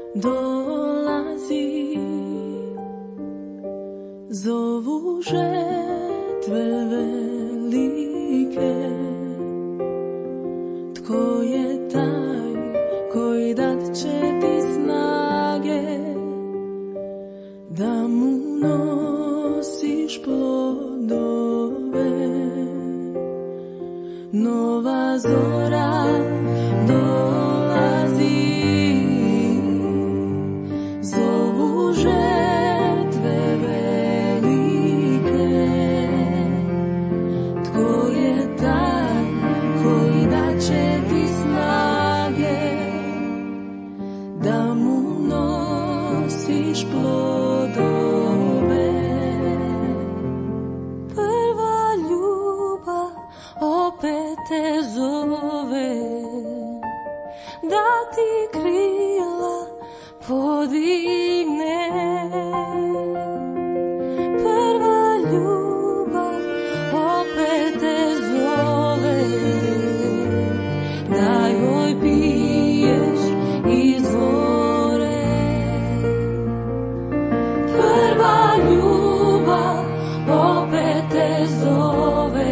dolazi, zovu žetve velike. Tko je taj koji dat će ti snage da mu nosiš plodove? Nova zora dolazi, zovu žetve velike. Tko je taj koji dat će ti snage da mu nosiš plodove? Prva ljubav opet te zove, da ti krila podigne. Prva ljubav opet te zove, da joj piješ iz vore. Prva ljubav opet te zove,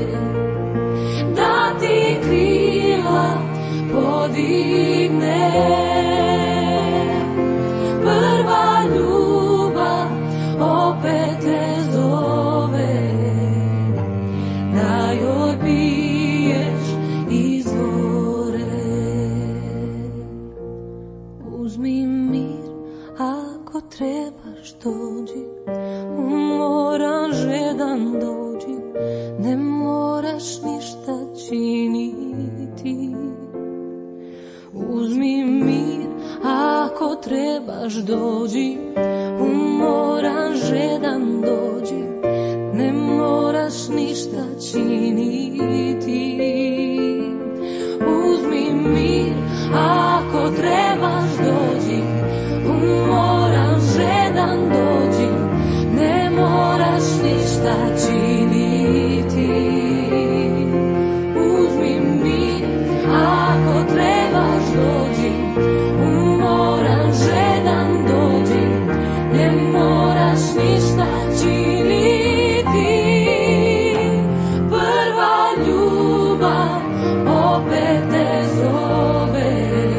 da ti krila podigne. Prva ljubav opet te zove, da joj piješ iz vore. Uzmi mir ako trebaš dođi, umoran žedan dođi, ne moraš ništa činiti. Uzmi mir ako trebaš dođi, umoran žedan dođi, ne moraš ništa činiti. Uzmi mir ako trebaš dođi, umoran žedan dođi, ne moraš ništa činiti. Uzmi mir ako trebaš dođi, umoran žedan dođi, ne moraš ništa činiti. Prva ljubav opet te zove,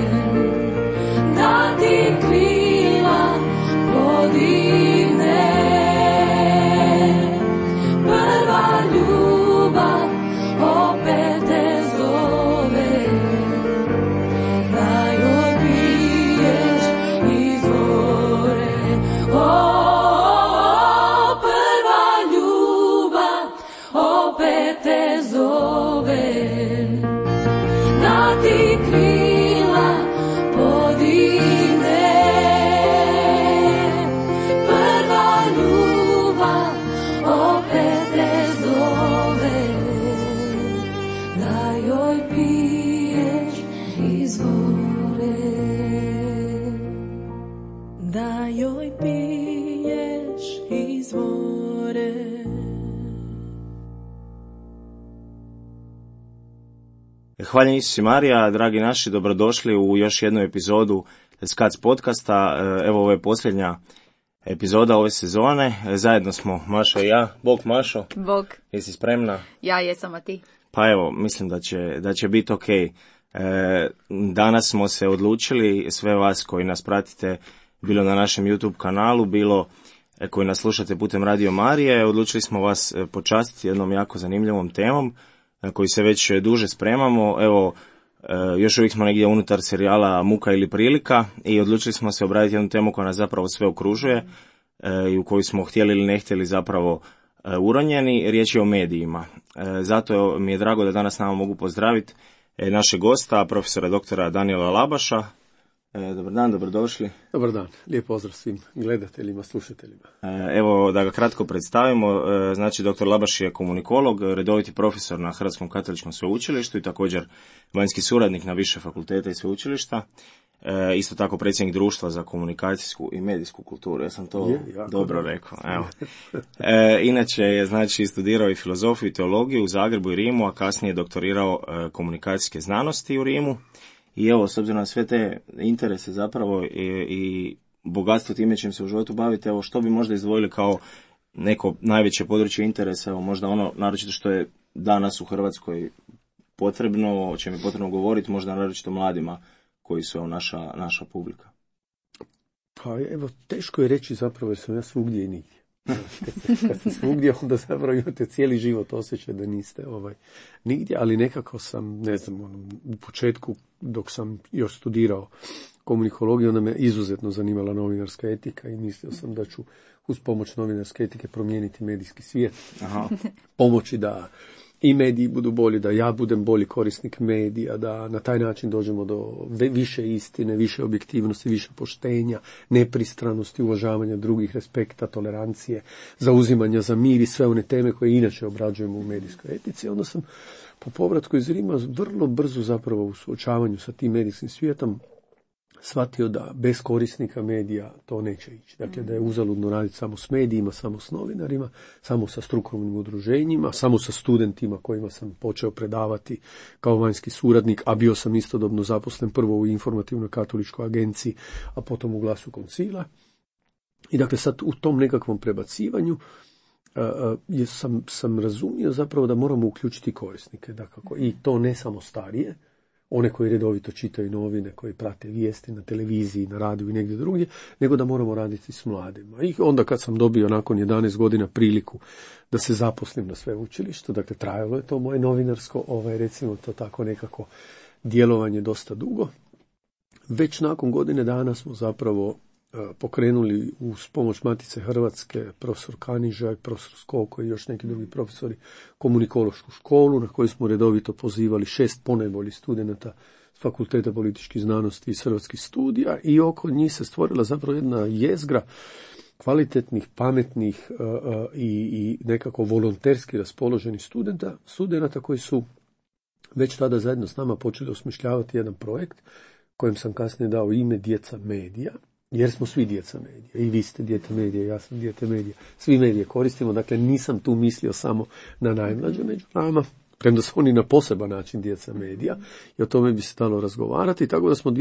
da ti krila podigne. Prva ljubav opet te zove, da joj piješ iz vore. Prva ljubav opet te zove, da ti krila podigne. Prva ljubav opet te zove, da joj piješ iz vore. Da joj piješ iz vore. Hvala Isusi Marija, dragi naši, dobrodošli u još jednu epizodu Skac podcasta. Evo, ovo je posljednja epizoda ove sezone. Zajedno smo Maša i ja. Bog, Mašo. Bog. Jesi spremna? Ja jesam, a ti? Pa evo, mislim da će biti ok. Danas smo se odlučili, sve vas koji nas pratite, bilo na našem YouTube kanalu, bilo koji nas slušate putem Radio Marije, odlučili smo vas počastiti jednom jako zanimljivom temom koju se već duže spremamo. Evo, još uvijek smo negdje unutar serijala Muka ili prilika i odlučili smo se obraditi jednu temu koja nas zapravo sve okružuje i u koju smo htjeli ili ne htjeli zapravo uronjeni. Riječ je o medijima. Zato mi je drago da danas nama mogu pozdraviti našeg gosta, profesora doktora Danijela Labaša. Dobar dan, dobrodošli. Dobar dan, lijep pozdrav svim gledateljima, slušateljima. Evo, da ga kratko predstavimo, znači doktor Labaš je komunikolog, redoviti profesor na Hrvatskom katoličkom sveučilištu i također vanjski suradnik na više fakulteta i sveučilišta. Isto tako predsjednik društva za komunikacijsku i medijsku kulturu. Ja sam to dobro rekao. Evo. Inače je znači studirao i filozofiju i teologiju u Zagrebu i Rimu, a kasnije doktorirao komunikacijske znanosti u Rimu. I evo, s obzirom na sve te interese zapravo i bogatstvo time čim se u životu bavite, evo što bi možda izdvojili kao neko najveće područje interesa, evo možda ono naročito što je danas u Hrvatskoj potrebno, o čem je potrebno govoriti, možda naročito mladima koji su naša publika. Pa evo, teško je reći zapravo jer sam ja svugdje i nigdje. Kad ste svugdje, onda zapravo imate cijeli život osjećaj da niste nigdje, ali nekako sam, ne znam, u početku dok sam još studirao komunikologiju, onda me izuzetno zanimala novinarska etika i mislio sam da ću uz pomoć novinarske etike promijeniti medijski svijet. Aha. Pomoći da i mediji budu bolji, da ja budem bolji korisnik medija, da na taj način dođemo do više istine, više objektivnosti, više poštenja, nepristranosti, uvažavanja drugih, respekta, tolerancije, zauzimanja za mir i sve one teme koje inače obrađujemo u medijskoj etici. Onda sam po povratku iz Rima vrlo brzo zapravo u suočavanju sa tim medijskim svijetom shvatio da bez korisnika medija to neće ići. Dakle, da je uzaludno raditi samo s medijima, samo s novinarima, samo sa strukovnim udruženjima, samo sa studentima kojima sam počeo predavati kao vanjski suradnik, a bio sam istodobno zaposlen prvo u Informativnoj katoličkoj agenciji, a potom u Glasu koncila. I dakle, sad u tom nekakvom prebacivanju sam razumio zapravo da moramo uključiti korisnike. Dakako, i to ne samo starije, one koji redovito čitaju novine, koji prate vijesti na televiziji, na radiju i negdje drugdje, nego da moramo raditi s mladima. I onda kad sam dobio nakon 11 godina priliku da se zaposlim na sveučilištu, dakle trajalo je to moje novinarsko, recimo to tako nekako djelovanje dosta dugo. Već nakon godine dana smo zapravo pokrenuli uz pomoć Matice Hrvatske, profesor Kaniža, profesor Skoko i još neki drugi profesori komunikološku školu na koju smo redovito pozivali 6 ponajboljih studenata s Fakulteta političkih znanosti iz hrvatskih studija i oko njih se stvorila zapravo jedna jezgra kvalitetnih, pametnih i nekako volonterski raspoloženih studenata koji su već tada zajedno s nama počeli osmišljavati jedan projekt kojem sam kasnije dao ime Djeca medija. Jer smo svi djeca medija. I vi ste dijete medija, ja sam dijete medija. Svi medije koristimo, dakle nisam tu mislio samo na najmlađe među nama, premda su oni na poseban način djeca medija i o tome bi se stalo razgovarati. Tako da smo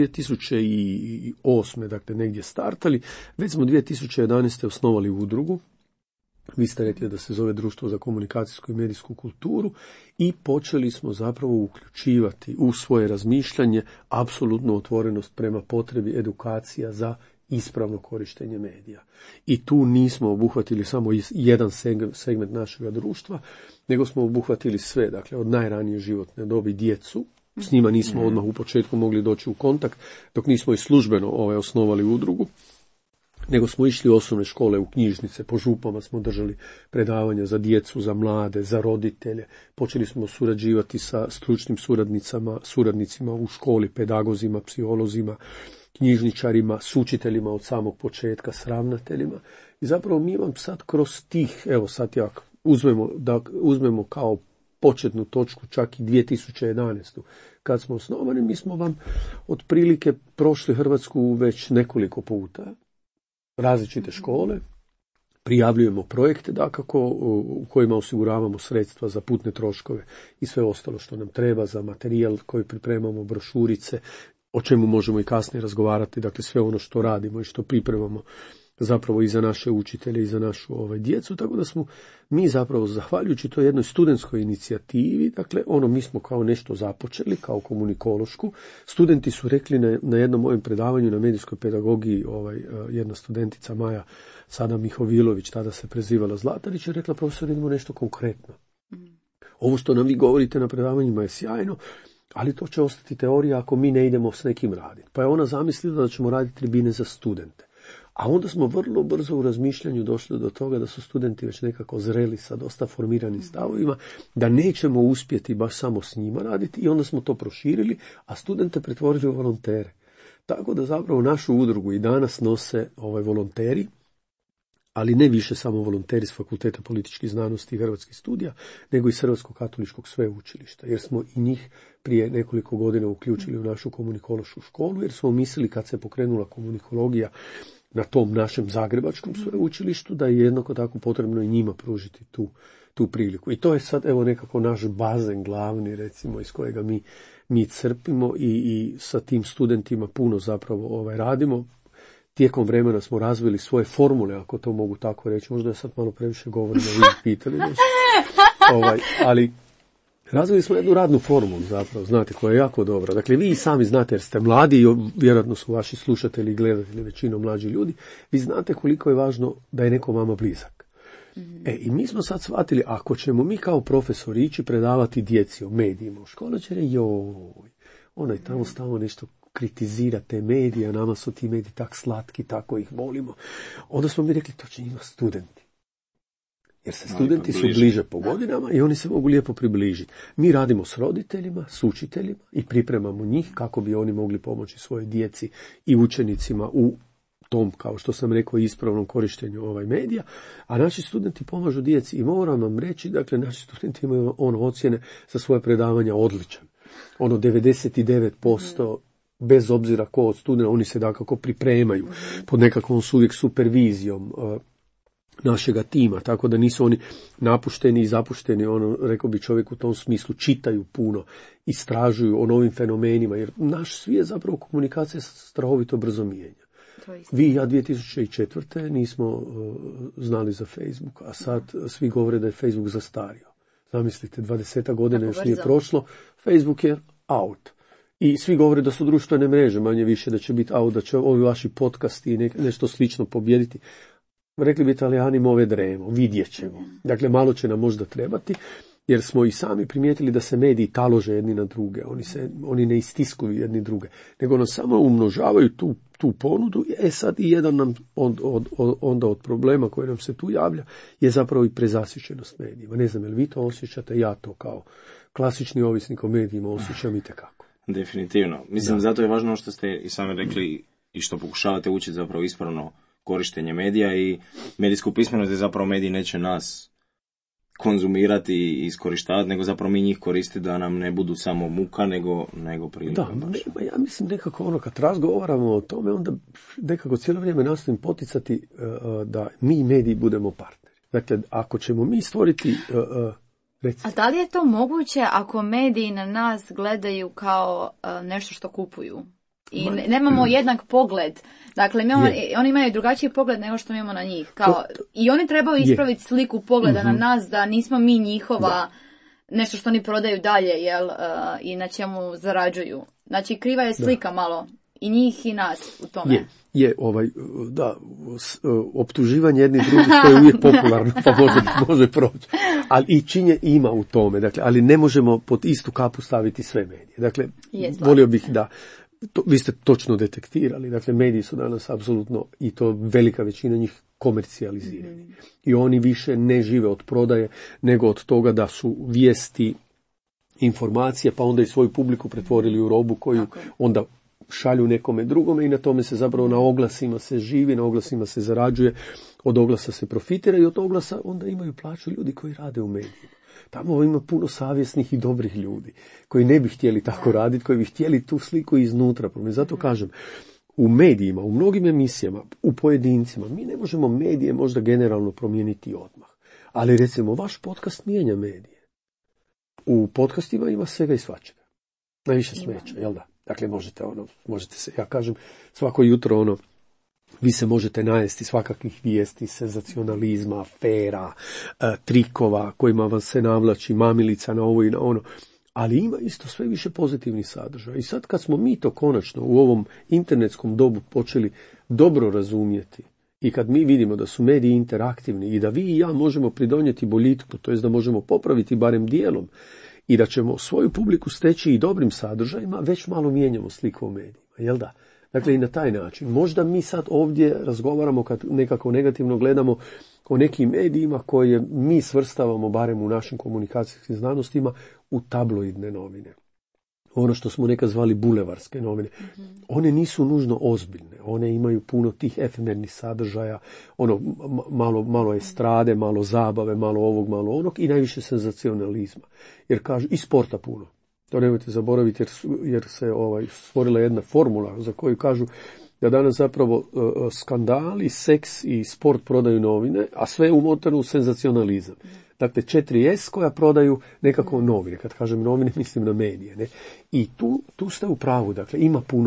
2008. dakle negdje startali, već smo 2011. osnovali udrugu. Vi ste rekli da se zove Društvo za komunikacijsku i medijsku kulturu i počeli smo zapravo uključivati u svoje razmišljanje apsolutnu otvorenost prema potrebi edukacija za ispravno korištenje medija. I tu nismo obuhvatili samo jedan segment našega društva, nego smo obuhvatili sve, dakle od najranije životne dobi djecu. S njima nismo odmah u početku mogli doći u kontakt, dok nismo i službeno osnovali udrugu, nego smo išli u osnovne škole, u knjižnice, po župama smo držali predavanja za djecu, za mlade, za roditelje. Počeli smo surađivati sa stručnim suradnicima u školi, pedagozima, psiholozima, knjižničarima, s učiteljima od samog početka, s ravnateljima. I zapravo mi vam sad kroz tih, evo sad jak uzmemo kao početnu točku čak i 2011. Kad smo osnovani, mi smo vam otprilike prošli Hrvatsku već nekoliko puta, različite škole, prijavljujemo projekte dakako u kojima osiguravamo sredstva za putne troškove i sve ostalo što nam treba, za materijal koji pripremamo, brošurice, o čemu možemo i kasnije razgovarati, dakle sve ono što radimo i što pripremamo zapravo i za naše učitelje i za našu djecu, tako da smo mi zapravo zahvaljujući toj jednoj studentskoj inicijativi, dakle mi smo kao nešto započeli, kao komunikološku. Studenti su rekli na jednom mojem predavanju na medijskoj pedagogiji, jedna studentica Maja Sada Mihovilović, tada se prezivala Zlatarić, je rekla: profesor, idemo nešto konkretno. Ovo što nam vi govorite na predavanjima je sjajno, ali to će ostati teorija ako mi ne idemo s nekim raditi. Pa je ona zamislila da ćemo raditi tribine za studente. A onda smo vrlo brzo u razmišljanju došli do toga da su studenti već nekako zreli sa dosta formiranim stavovima, da nećemo uspjeti baš samo s njima raditi i onda smo to proširili, a studente pretvorili u volontere. Tako da zapravo našu udrugu i danas nose volonteri, ali ne više samo volonteri s Fakulteta političkih znanosti i hrvatskih studija, nego i s Hrvatskog katoličkog sveučilišta, jer smo i njih prije nekoliko godina uključili u našu komunikološku školu, jer smo mislili kad se pokrenula komunikologija na tom našem zagrebačkom sveučilištu, da je jednako tako potrebno i njima pružiti tu priliku. I to je sad evo nekako naš bazen glavni, recimo, iz kojega mi crpimo i sa tim studentima puno zapravo radimo. Tijekom vremena smo razvili svoje formule, ako to mogu tako reći. Možda ja sad malo previše govorim, da vi pitali nešto. Ali razvili smo jednu radnu formulu zapravo, znate, koja je jako dobra. Dakle, vi sami znate, jer ste mladi i vjerojatno su vaši slušatelji i gledatelji većinom mlađi ljudi, vi znate koliko je važno da je neko vama blizak. I mi smo sad shvatili, ako ćemo mi kao profesori ići predavati djeci o medijima u školu, će reći, onaj tamo stalno nešto kritizira te medije, a nama su ti mediji tak slatki, tako ih volimo. Onda smo mi rekli, to će njima studenti. Jer se studenti su bliže po godinama i oni se mogu lijepo približiti. Mi radimo s roditeljima, s učiteljima i pripremamo njih kako bi oni mogli pomoći svojoj djeci i učenicima u tom, kao što sam rekao, ispravnom korištenju medija, a naši studenti pomažu djeci i moram vam reći, dakle, naši studenti imaju ocjene za svoje predavanja odličan. 99%, bez obzira ko od studenta, oni se dakako pripremaju pod nekakvom uvijek supervizijom našega tima, tako da nisu oni napušteni i zapušteni, rekao bi čovjek u tom smislu, čitaju puno, istražuju o novim fenomenima, jer naš svijet zapravo komunikacija strahovito brzo mijenja. Vi i ja 2004. nismo znali za Facebook, a sad svi govore da je Facebook zastario. Zamislite, 20 godina još nije prošlo, Facebook je out. I svi govore da su društvene mreže, manje više da će biti out, da će ovi vaši podcasti i nešto slično pobijediti. Rekli bi Italijani, move dremo, vidjet ćemo. Dakle, malo će nam možda trebati, jer smo i sami primijetili da se mediji talože jedni na druge. Oni ne istiskuju jedni druge, nego nam samo umnožavaju tu ponudu. Sad i jedan nam onda od problema koji nam se tu javlja je zapravo i prezasićenost medijima. Ne znam, je li vi to osjećate? Ja to kao klasični ovisnik o medijima osjećam itekako. Definitivno. Mislim, zato je važno što ste i sami rekli i što pokušavate učiti zapravo ispravno korištenje medija i medijsku pismenost, je zapravo mediji neće nas konzumirati i iskorištavati, nego zapravo mi njih koristiti da nam ne budu samo muka, nego prilika. Da, ja mislim nekako kad razgovaramo o tome, onda nekako cijelo vrijeme nastojim poticati da mi mediji budemo partneri. Dakle, ako ćemo mi stvoriti... A da li je to moguće ako mediji na nas gledaju kao nešto što kupuju? I nemamo jednak pogled. Dakle, oni imaju drugačiji pogled nego što mi imamo na njih. I oni trebaju ispraviti sliku pogleda na nas, da nismo mi njihova nešto što oni prodaju dalje, i na čemu zarađuju. Znači, kriva je slika malo i njih i nas u tome. Optuživanje jednih drugih, to je uvijek popularno, pa može proći. Ali i činje ima u tome, dakle, ali ne možemo pod istu kapu staviti sve medije. Dakle, volio bih da vi ste točno detektirali, dakle, mediji su danas apsolutno, i to velika većina njih, komercijalizirani. I oni više ne žive od prodaje, nego od toga da su vijesti, informacije, pa onda i svoju publiku pretvorili u robu koju onda šalju nekome drugome i na tome se zapravo, na oglasima se živi, na oglasima se zarađuje, od oglasa se profitira i od oglasa onda imaju plaću ljudi koji rade u medijima. Tamo ima puno savjesnih i dobrih ljudi koji ne bi htjeli tako raditi, koji bi htjeli tu sliku iznutra. Zato kažem, u medijima, u mnogim emisijama, u pojedincima, mi ne možemo medije možda generalno promijeniti odmah. Ali recimo, vaš podcast mijenja medije. U podcastima ima svega i svačega. Najviše smeća, jel da? Dakle, možete se, ja kažem, svako jutro vi se možete najesti svakakvih vijesti, senzacionalizma, afera, trikova kojima vam se navlači mamilica na ovo i na ono, ali ima isto sve više pozitivnih sadržaja. I sad kad smo mi to konačno u ovom internetskom dobu počeli dobro razumjeti i kad mi vidimo da su mediji interaktivni i da vi i ja možemo pridonijeti boljitku, to jest da možemo popraviti barem dijelom i da ćemo svoju publiku steći i dobrim sadržajima, već malo mijenjamo sliku o medijima, jel da? Dakle, i na taj način. Možda mi sad ovdje razgovaramo, kad nekako negativno gledamo, o nekim medijima koje mi svrstavamo, barem u našim komunikacijskim znanostima, u tabloidne novine. Ono što smo nekad zvali bulevarske novine. One nisu nužno ozbiljne. One imaju puno tih efemernih sadržaja, malo estrade, malo zabave, malo ovog, malo onog i najviše senzacionalizma. Jer kažu, i sporta puno. To nemojte zaboraviti jer se stvorila jedna formula za koju kažu da danas zapravo skandali, seks i sport prodaju novine, a sve umotano u senzacionalizam. Dakle, 4S koja prodaju nekako novine. Kad kažem novine, mislim na medije. Ne? I tu ste u pravu. Dakle,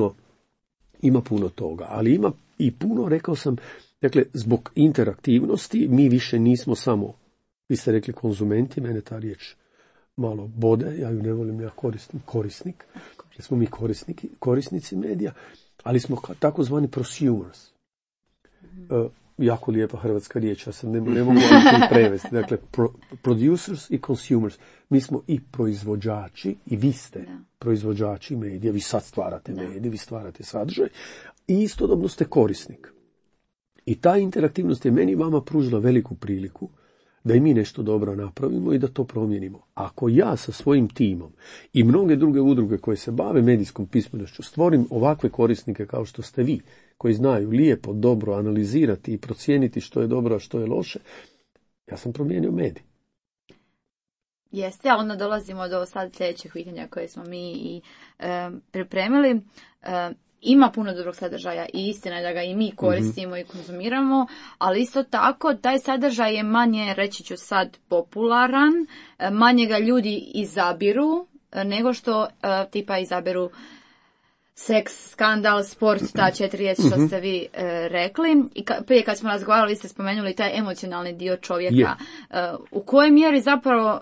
ima puno toga. Ali ima i puno, rekao sam, dakle, zbog interaktivnosti mi više nismo samo, vi ste rekli konzumenti, mene ta riječ malo bode, ja ju ne volim, ja koristim korisnik, jer smo mi korisnici medija, ali smo takozvani prosumers. Jako lijepa hrvatska riječ, ja sam ne mogu vam prevesti. Dakle, producers i consumers. Mi smo i proizvođači, i vi ste proizvođači medija, vi sad stvarate medije, vi stvarate sadržaj, i istodobno ste korisnik. I ta interaktivnost je meni vama pružila veliku priliku da i mi nešto dobro napravimo i da to promijenimo. Ako ja sa svojim timom i mnoge druge udruge koje se bave medijskom pismenošću stvorim ovakve korisnike kao što ste vi, koji znaju lijepo, dobro analizirati i procijeniti što je dobro, a što je loše, ja sam promijenio medij. Jeste, a onda dolazimo do sad sljedećeg pitanja koje smo mi i pripremili. Ima puno dobrog sadržaja i istina je da ga i mi koristimo i konzumiramo, ali isto tako taj sadržaj je manje, reći ću sad, popularan, manje ga ljudi izabiru nego što tipa izaberu seks, skandal, sport, ta 4S što ste vi rekli. I prije kad smo razgovarali ste spomenuli taj emocionalni dio čovjeka. U kojoj mjeri zapravo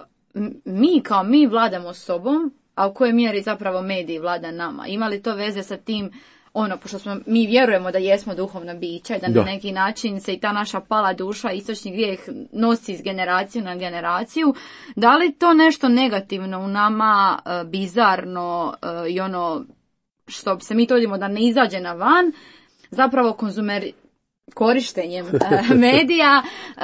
mi vladamo sobom, a u kojoj mjeri zapravo mediji vlada nama? Ima li to veze sa tim, pošto mi vjerujemo da jesmo duhovna bića i da na neki način se i ta naša pala duša, istočni grijeh nosi iz generaciju na generaciju, da li to nešto negativno u nama, bizarno i što se mi trudimo da ne izađe na van, zapravo korištenjem medija,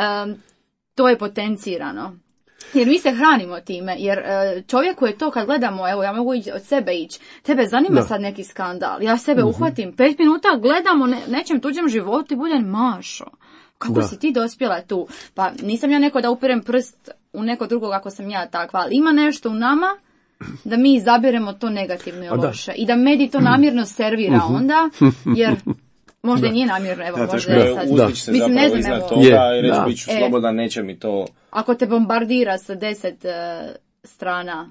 to je potencirano. Jer mi se hranimo time, jer čovjeku je to kad gledamo, evo ja mogu od sebe ići, tebe zanima sad neki skandal, ja sebe uhvatim, 5 minuta gledam o nečem tuđem životu i budem Mašo. Kako si ti dospjela tu? Pa nisam ja neko da upirem prst u neko drugog ako sam ja takva, ali ima nešto u nama da mi izabiremo to negativno i loše. I da medij to namjerno servira onda, jer možda nije namjerno, evo, možda je sad. Mislim, ne znam, evo. Toga i reći, bit ću slobodan, neće mi to... Ako te bombardira sa 10 strana.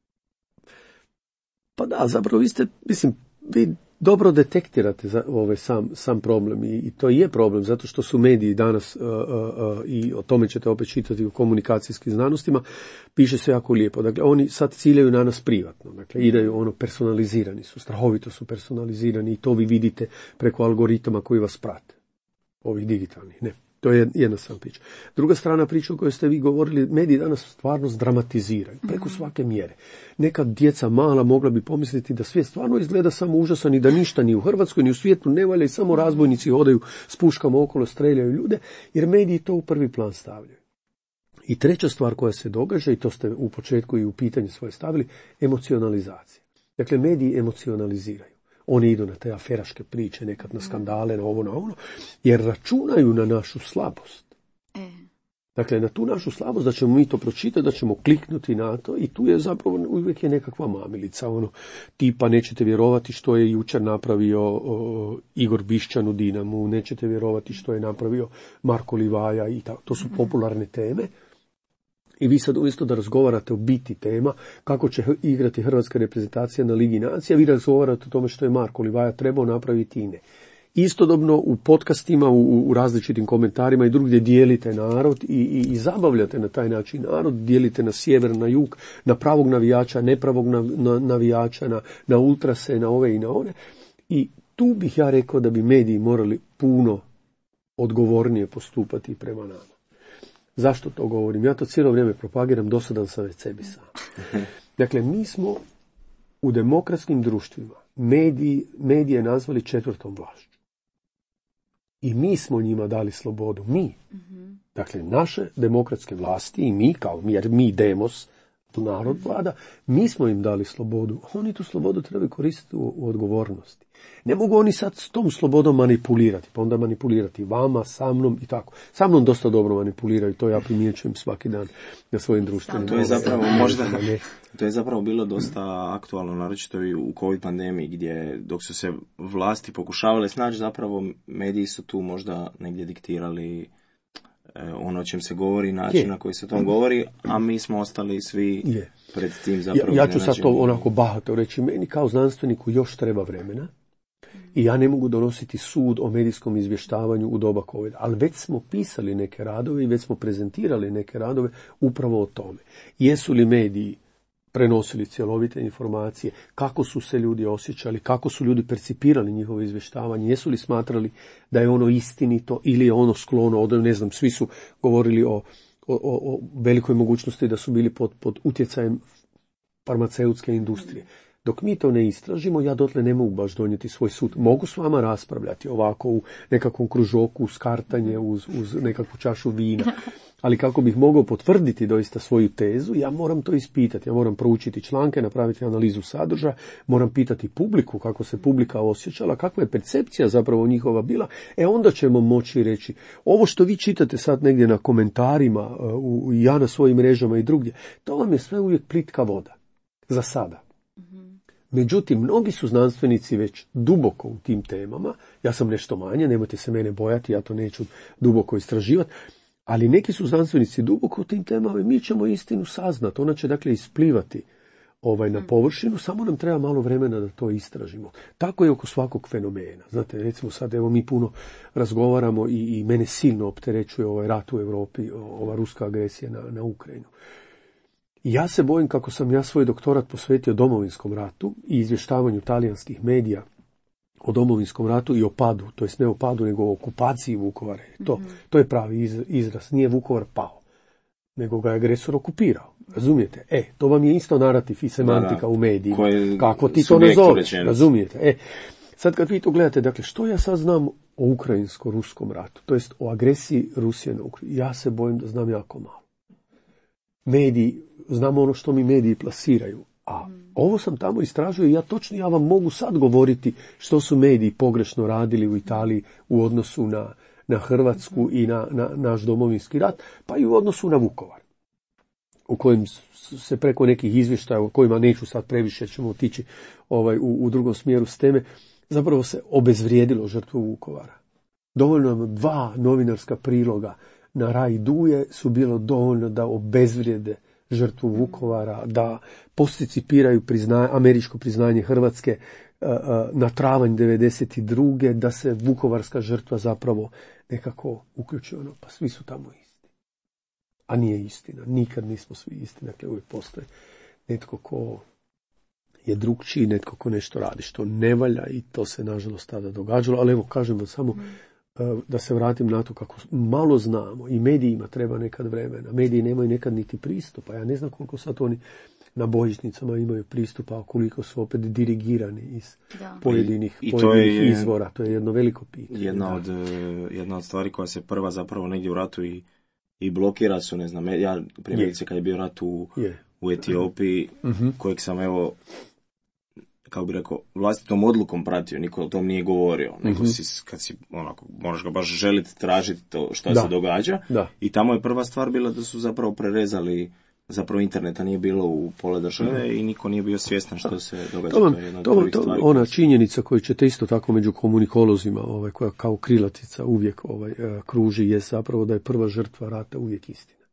Pa da, zapravo vi dobro detektirate sam problem i to je problem, zato što su mediji danas, i o tome ćete opet čitati u komunikacijskim znanostima, piše se jako lijepo. Dakle, oni sad ciljaju na nas privatno, dakle, idaju personalizirani su, strahovito su personalizirani i to vi vidite preko algoritama koji vas prate, ovih digitalnih, ne. To je jedna sam priča. Druga strana priča o kojoj ste vi govorili, mediji danas stvarno dramatiziraju, preko svake mjere. Neka djeca mala mogla bi pomisliti da svijet stvarno izgleda samo užasan i da ništa ni u Hrvatskoj ni u svijetu ne valja i samo razbojnici hodaju s puškama okolo, streljaju ljude, jer mediji to u prvi plan stavljaju. I treća stvar koja se događa, i to ste u početku i u pitanju svoje stavili, emocionalizacija. Dakle, mediji emocionaliziraju. Oni idu na te aferaške priče, nekad na skandale, na ovo, na ono, jer računaju na našu slabost. Dakle, na tu našu slabost da ćemo mi to pročitati, da ćemo kliknuti na to i tu je zapravo uvijek je nekakva mamilica, tipa nećete vjerovati što je jučer napravio Igor Bišćan u Dinamu, nećete vjerovati što je napravio Marko Livaja i tako. To su popularne teme. I vi sad umjesto da razgovarate o biti tema, kako će igrati hrvatska reprezentacija na Ligi nacija, vi razgovarate o tome što je Marko Livaja trebao napraviti i ne. Istodobno u podcastima, u različitim komentarima i drugdje dijelite narod i zabavljate na taj način narod, dijelite na sjever, na jug, na pravog navijača, nepravog navijača, na ultrase, na ove i na one. I tu bih ja rekao da bi mediji morali puno odgovornije postupati prema nama. Zašto to govorim? Ja to cijelo vrijeme propagiram, dosadan sam već sebi sam. Dakle, mi smo u demokratskim društvima medije nazvali četvrtom vlašću. I mi smo njima dali slobodu. Mi. Dakle, naše demokratske vlasti i mi, jer mi demos, narod vlada, mi smo im dali slobodu, oni tu slobodu trebaju koristiti u odgovornosti. Ne mogu oni sad s tom slobodom manipulirati, pa onda manipulirati vama, sa mnom i tako. Sa mnom dosta dobro manipuliraju, to ja primjećujem svaki dan na svojim društvenim. To je zapravo to je zapravo bilo dosta aktualno, naročito i u COVID pandemiji, gdje dok su se vlasti pokušavale snaći, zapravo mediji su tu možda negdje diktirali ono o čem se govori, način na koji se to govori, a mi smo ostali svi pred tim zapravo. Ja ću sad to onako bahato reći, meni kao znanstveniku još treba vremena i ja ne mogu donositi sud o medijskom izvještavanju u doba COVID, ali već smo pisali neke radove i već smo prezentirali neke radove upravo o tome. Jesu li mediji prenosili cjelovite informacije, kako su se ljudi osjećali, kako su ljudi percipirali njihovo izvještavanje, jesu li smatrali da je ono istinito ili je ono sklono, ne znam, svi su govorili o velikoj mogućnosti da su bili pod utjecajem farmaceutske industrije. Dok mi to ne istražimo, ja dotle ne mogu baš donijeti svoj sud. Mogu s vama raspravljati ovako u nekakvom kružoku, uz kartanje, uz nekakvu čašu vina. Ali kako bih mogao potvrditi doista svoju tezu, ja moram to ispitati. Ja moram proučiti članke, napraviti analizu sadržaja, moram pitati publiku kako se publika osjećala, kakva je percepcija zapravo njihova bila. Onda ćemo moći reći, ovo što vi čitate sad negdje na komentarima, ja na svojim mrežama i drugdje, to vam je sve uvijek plitka voda. Za sada. Međutim, mnogi su znanstvenici već duboko u tim temama. Ja sam nešto manje, nemojte se mene bojati, ja to neću duboko istraživati. Ali neki su znanstvenici duboko u tim temama i mi ćemo istinu saznati. Ona će dakle isplivati na površinu, samo nam treba malo vremena da to istražimo. Tako je oko svakog fenomena. Znate, recimo sad evo mi puno razgovaramo i mene silno opterećuje ovaj rat u Europi, ova ruska agresija na Ukrajinu. Ja se bojim kako sam ja svoj doktorat posvetio Domovinskom ratu i izvještavanju talijanskih medija o Domovinskom ratu i o padu, to jest ne o padu, nego o okupaciji Vukovara. To je pravi izraz. Nije Vukovar pao, nego ga je agresor okupirao. Razumijete? To vam je isto narativ i semantika u medijima. Kako ti to ne zoveš? Razumijete? Sad kad vi to gledate, dakle, što ja sad znam o ukrajinsko-ruskom ratu, to jest o agresiji Rusije na Ukrajinu, ja se bojim da znam jako malo. Mediji, znamo ono što mi mediji plasiraju, a ovo sam tamo istražio i ja vam mogu sad govoriti što su mediji pogrešno radili u Italiji u odnosu na Hrvatsku i na naš domovinski rat, pa i u odnosu na Vukovar, u kojem se preko nekih izvještaja, o kojima neću sad previše, ćemo otići u drugom smjeru s teme, zapravo se obezvrijedilo žrtvu Vukovara. Dovoljno nam 2 novinarska priloga na Raj Duje su bilo dovoljno da obezvrijede žrtvu Vukovara, da posticipiraju američko priznanje Hrvatske na travanj 92. da se vukovarska žrtva zapravo nekako uključi. Pa svi su tamo isti. A nije istina. Nikad nismo svi isti. Dakle, uvijek postoji netko ko je drugčiji, netko ko nešto radi što ne valja i to se nažalost tada događalo. Ali evo, kažem vam samo da se vratim na to kako malo znamo i medijima treba nekad vremena. Mediji nemaju nekad niti pristupa. Ja ne znam koliko sad oni na imaju pristupa, a koliko su opet dirigirani iz pojedinih izvora. To je jedno veliko pitanje. Jedna od stvari koja se prva zapravo negdje u ratu i blokira su, ne znam, ja primjerice kad je bio rat u Etiopiji, kojeg sam evo, kako bi rekao, vlastitom odlukom pratio, niko o tom nije govorio, nego kad si onako, moraš ga baš želiti tražiti to što se događa. I tamo je prva stvar bila da su zapravo prerezali, zapravo interneta nije bilo u pola države i niko nije bio svjestan što se događa. Ona činjenica koju ćete isto tako među komunikolozima, koja kao krilatica uvijek kruži, je zapravo da je prva žrtva rata uvijek istina.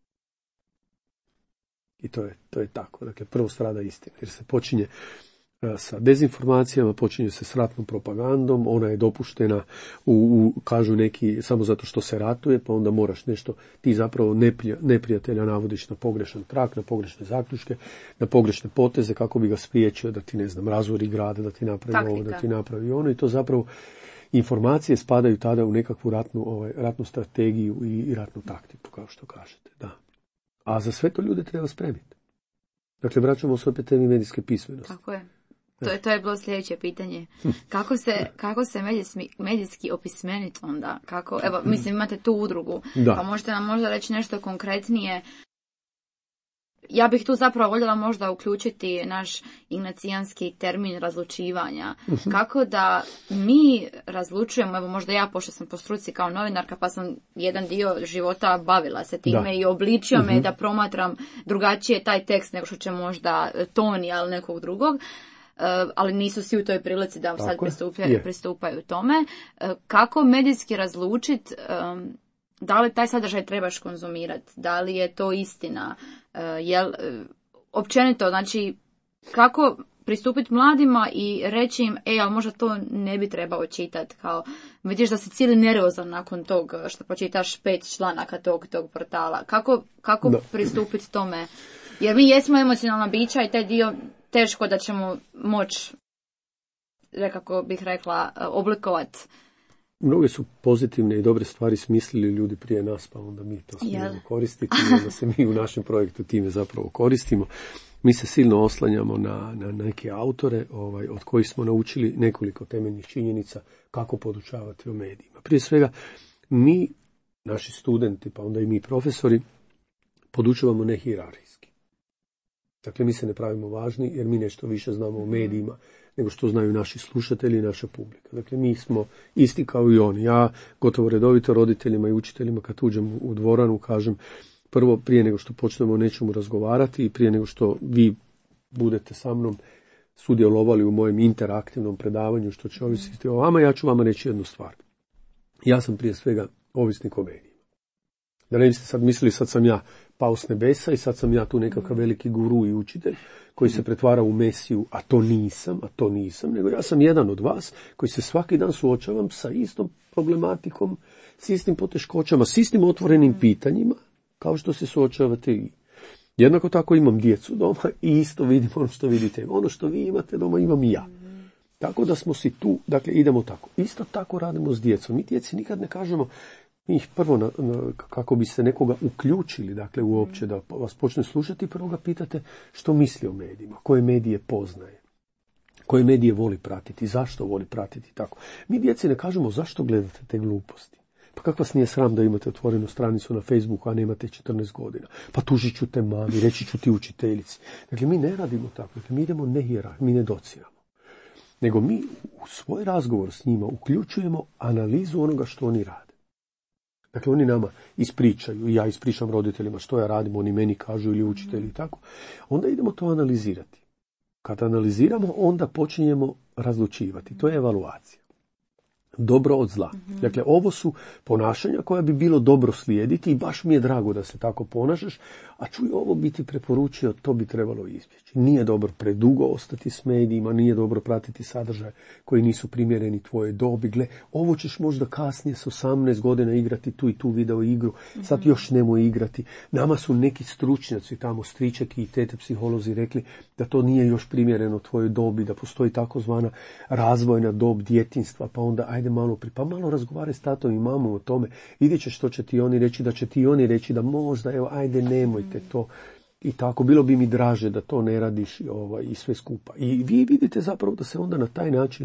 I to je tako. Dakle, prvo strada istina, jer se počinje sa dezinformacijama, počinje se s ratnom propagandom, ona je dopuštena kažu neki samo zato što se ratuje, pa onda moraš nešto, ti zapravo neprijatelja navodiš na pogrešan trak, na pogrešne zaključke, na pogrešne poteze kako bi ga spriječio da ti, ne znam, razori grada, da ti napravi ovo, da ti napravi ono, i to zapravo informacije spadaju tada u nekakvu ratnu strategiju i ratnu taktiku, kao što kažete, da. A za sve to ljude treba spremiti. Dakle, vraćamo se opet temi medijske pismenosti. Tako je. To je bilo sljedeće pitanje. Kako se medijski opismeniti onda? Evo, mislim, imate tu udrugu, pa možete nam možda reći nešto konkretnije. ja bih tu zapravo voljela možda uključiti naš ignacijanski termin razlučivanja. Kako da mi razlučujemo, evo možda ja, pošto sam po struci kao novinarka, pa sam jedan dio života bavila se time i obličio me da promatram drugačije taj tekst nego što će možda Toni ili nekog drugog. Ali nisu svi u toj prilici da sad pristupaju tome. Kako medijski razlučiti da li taj sadržaj trebaš konzumirati, da li je to istina, općenito, znači kako pristupiti mladima i reći im, ali možda to ne bi trebao čitati, kao vidiš da si cijeli nervozan nakon tog što pročitaš 5 članaka tog portala. Kako pristupiti tome? Jer mi jesmo emocionalna bića i taj dio teško da ćemo moći, kako bih rekla, oblikovati. Mnoge su pozitivne i dobre stvari smislili ljudi prije nas, pa onda mi to smijemo koristiti, onda se mi u našem projektu time zapravo koristimo. Mi se silno oslanjamo na neke autore od kojih smo naučili nekoliko temeljnih činjenica kako podučavati o medijima. Prije svega, mi, naši studenti, pa onda i mi profesori, podučavamo ne hijerarhijski. Dakle, mi se ne pravimo važni jer mi nešto više znamo o medijima nego što znaju naši slušatelji i naša publika. Dakle, mi smo isti kao i oni. Ja gotovo redovito roditeljima i učiteljima kad uđem u dvoranu kažem, prvo, prije nego što počnemo o nečemu razgovarati i prije nego što vi budete sa mnom sudjelovali u mojem interaktivnom predavanju što će ovisiti o vama, ja ću vama reći jednu stvar. Ja sam prije svega ovisnik o medijima. Da ne biste sad mislili, sad sam ja pao s nebesa i sad sam ja tu nekakav veliki guru i učitelj koji se pretvara u Mesiju, a to nisam, nego ja sam jedan od vas koji se svaki dan suočavam sa istom problematikom, s istim poteškoćama, s istim otvorenim pitanjima, kao što se suočavate i. Jednako tako imam djecu doma i isto vidim ono što vidite. Ono što vi imate doma imam i ja. Tako da smo si tu, dakle idemo tako. Isto tako radimo s djecom. Mi djeci nikad ne kažemo, mi ih prvo kako bi se nekoga uključili, dakle uopće da vas počne slušati, prvo ga pitate što misli o medijima, koje medije poznaje, koje medije voli pratiti, zašto voli pratiti, tako. Mi djeci ne kažemo zašto gledate te gluposti. Pa kako vas nije sram da imate otvorenu stranicu na Facebooku, a nemate 14 godina? Pa tužit ću te mami, reći ću ti učiteljici. Dakle, mi ne radimo tako, dakle, mi idemo ne hijerarhijski, mi ne dociramo. Nego mi u svoj razgovor s njima uključujemo analizu onoga što oni rade. Dakle, oni nama ispričaju, ja ispričam roditeljima što ja radim, oni meni kažu ili učitelji i tako. Onda idemo to analizirati. Kad analiziramo, onda počinjemo razlučivati. To je evaluacija. Dobro od zla. Dakle, ovo su ponašanja koja bi bilo dobro slijediti i baš mi je drago da se tako ponašaš, a čuj, ovo bi ti preporučio, to bi trebalo izbjeći. Nije dobro predugo ostati s medijima, nije dobro pratiti sadržaje koji nisu primjereni tvoje dobi. Gle, ovo ćeš možda kasnije s 18 godina igrati tu i tu video igru, sad još nemoj igrati. Nama su neki stručnjaci tamo, stričeki i tete psiholozi rekli da to nije još primjereno tvojoj dobi, da postoji takozvana razvojna dob djetinjstva, pa onda ajde malo razgovaraj s tatom i mamom o tome, vidjet ćeš što će ti oni reći, da će ti oni reći da možda, evo, ajde nemojte to i tako, bilo bi mi draže da to ne radiš i sve skupa. I vi vidite zapravo da se onda na taj način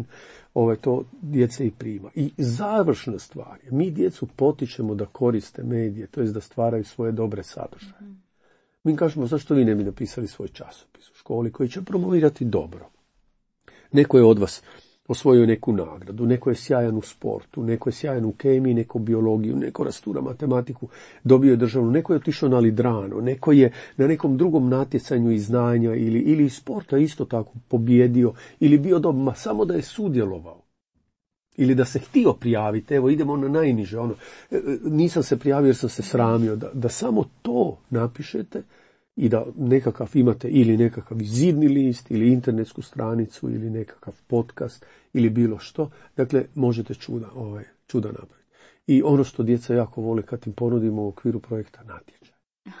to djece i prima. I završna stvar je, mi djecu potičemo da koriste medije, to jest da stvaraju svoje dobre sadržaje. Mi kažemo, zašto vi ne bi napisali svoj časopis u školi koji će promovirati dobro? Neko je od vas osvojio neku nagradu, neko je sjajan u sportu, neko je sjajan u kemiji, neko biologiju, neko rastura matematiku, dobio je državnu, neko je otišao na Lidrano, neko je na nekom drugom natjecanju iz znanja ili iz sporta isto tako pobjedio, ili bio doma samo da je sudjelovao. Ili da se htio prijaviti, evo idemo na najniže, nisam se prijavio jer sam se sramio, da samo to napišete i da nekakav imate ili nekakav zidni list ili internetsku stranicu ili nekakav podcast ili bilo što, dakle možete čuda napraviti. I ono što djeca jako vole kad im ponudimo u okviru projekta natječaj.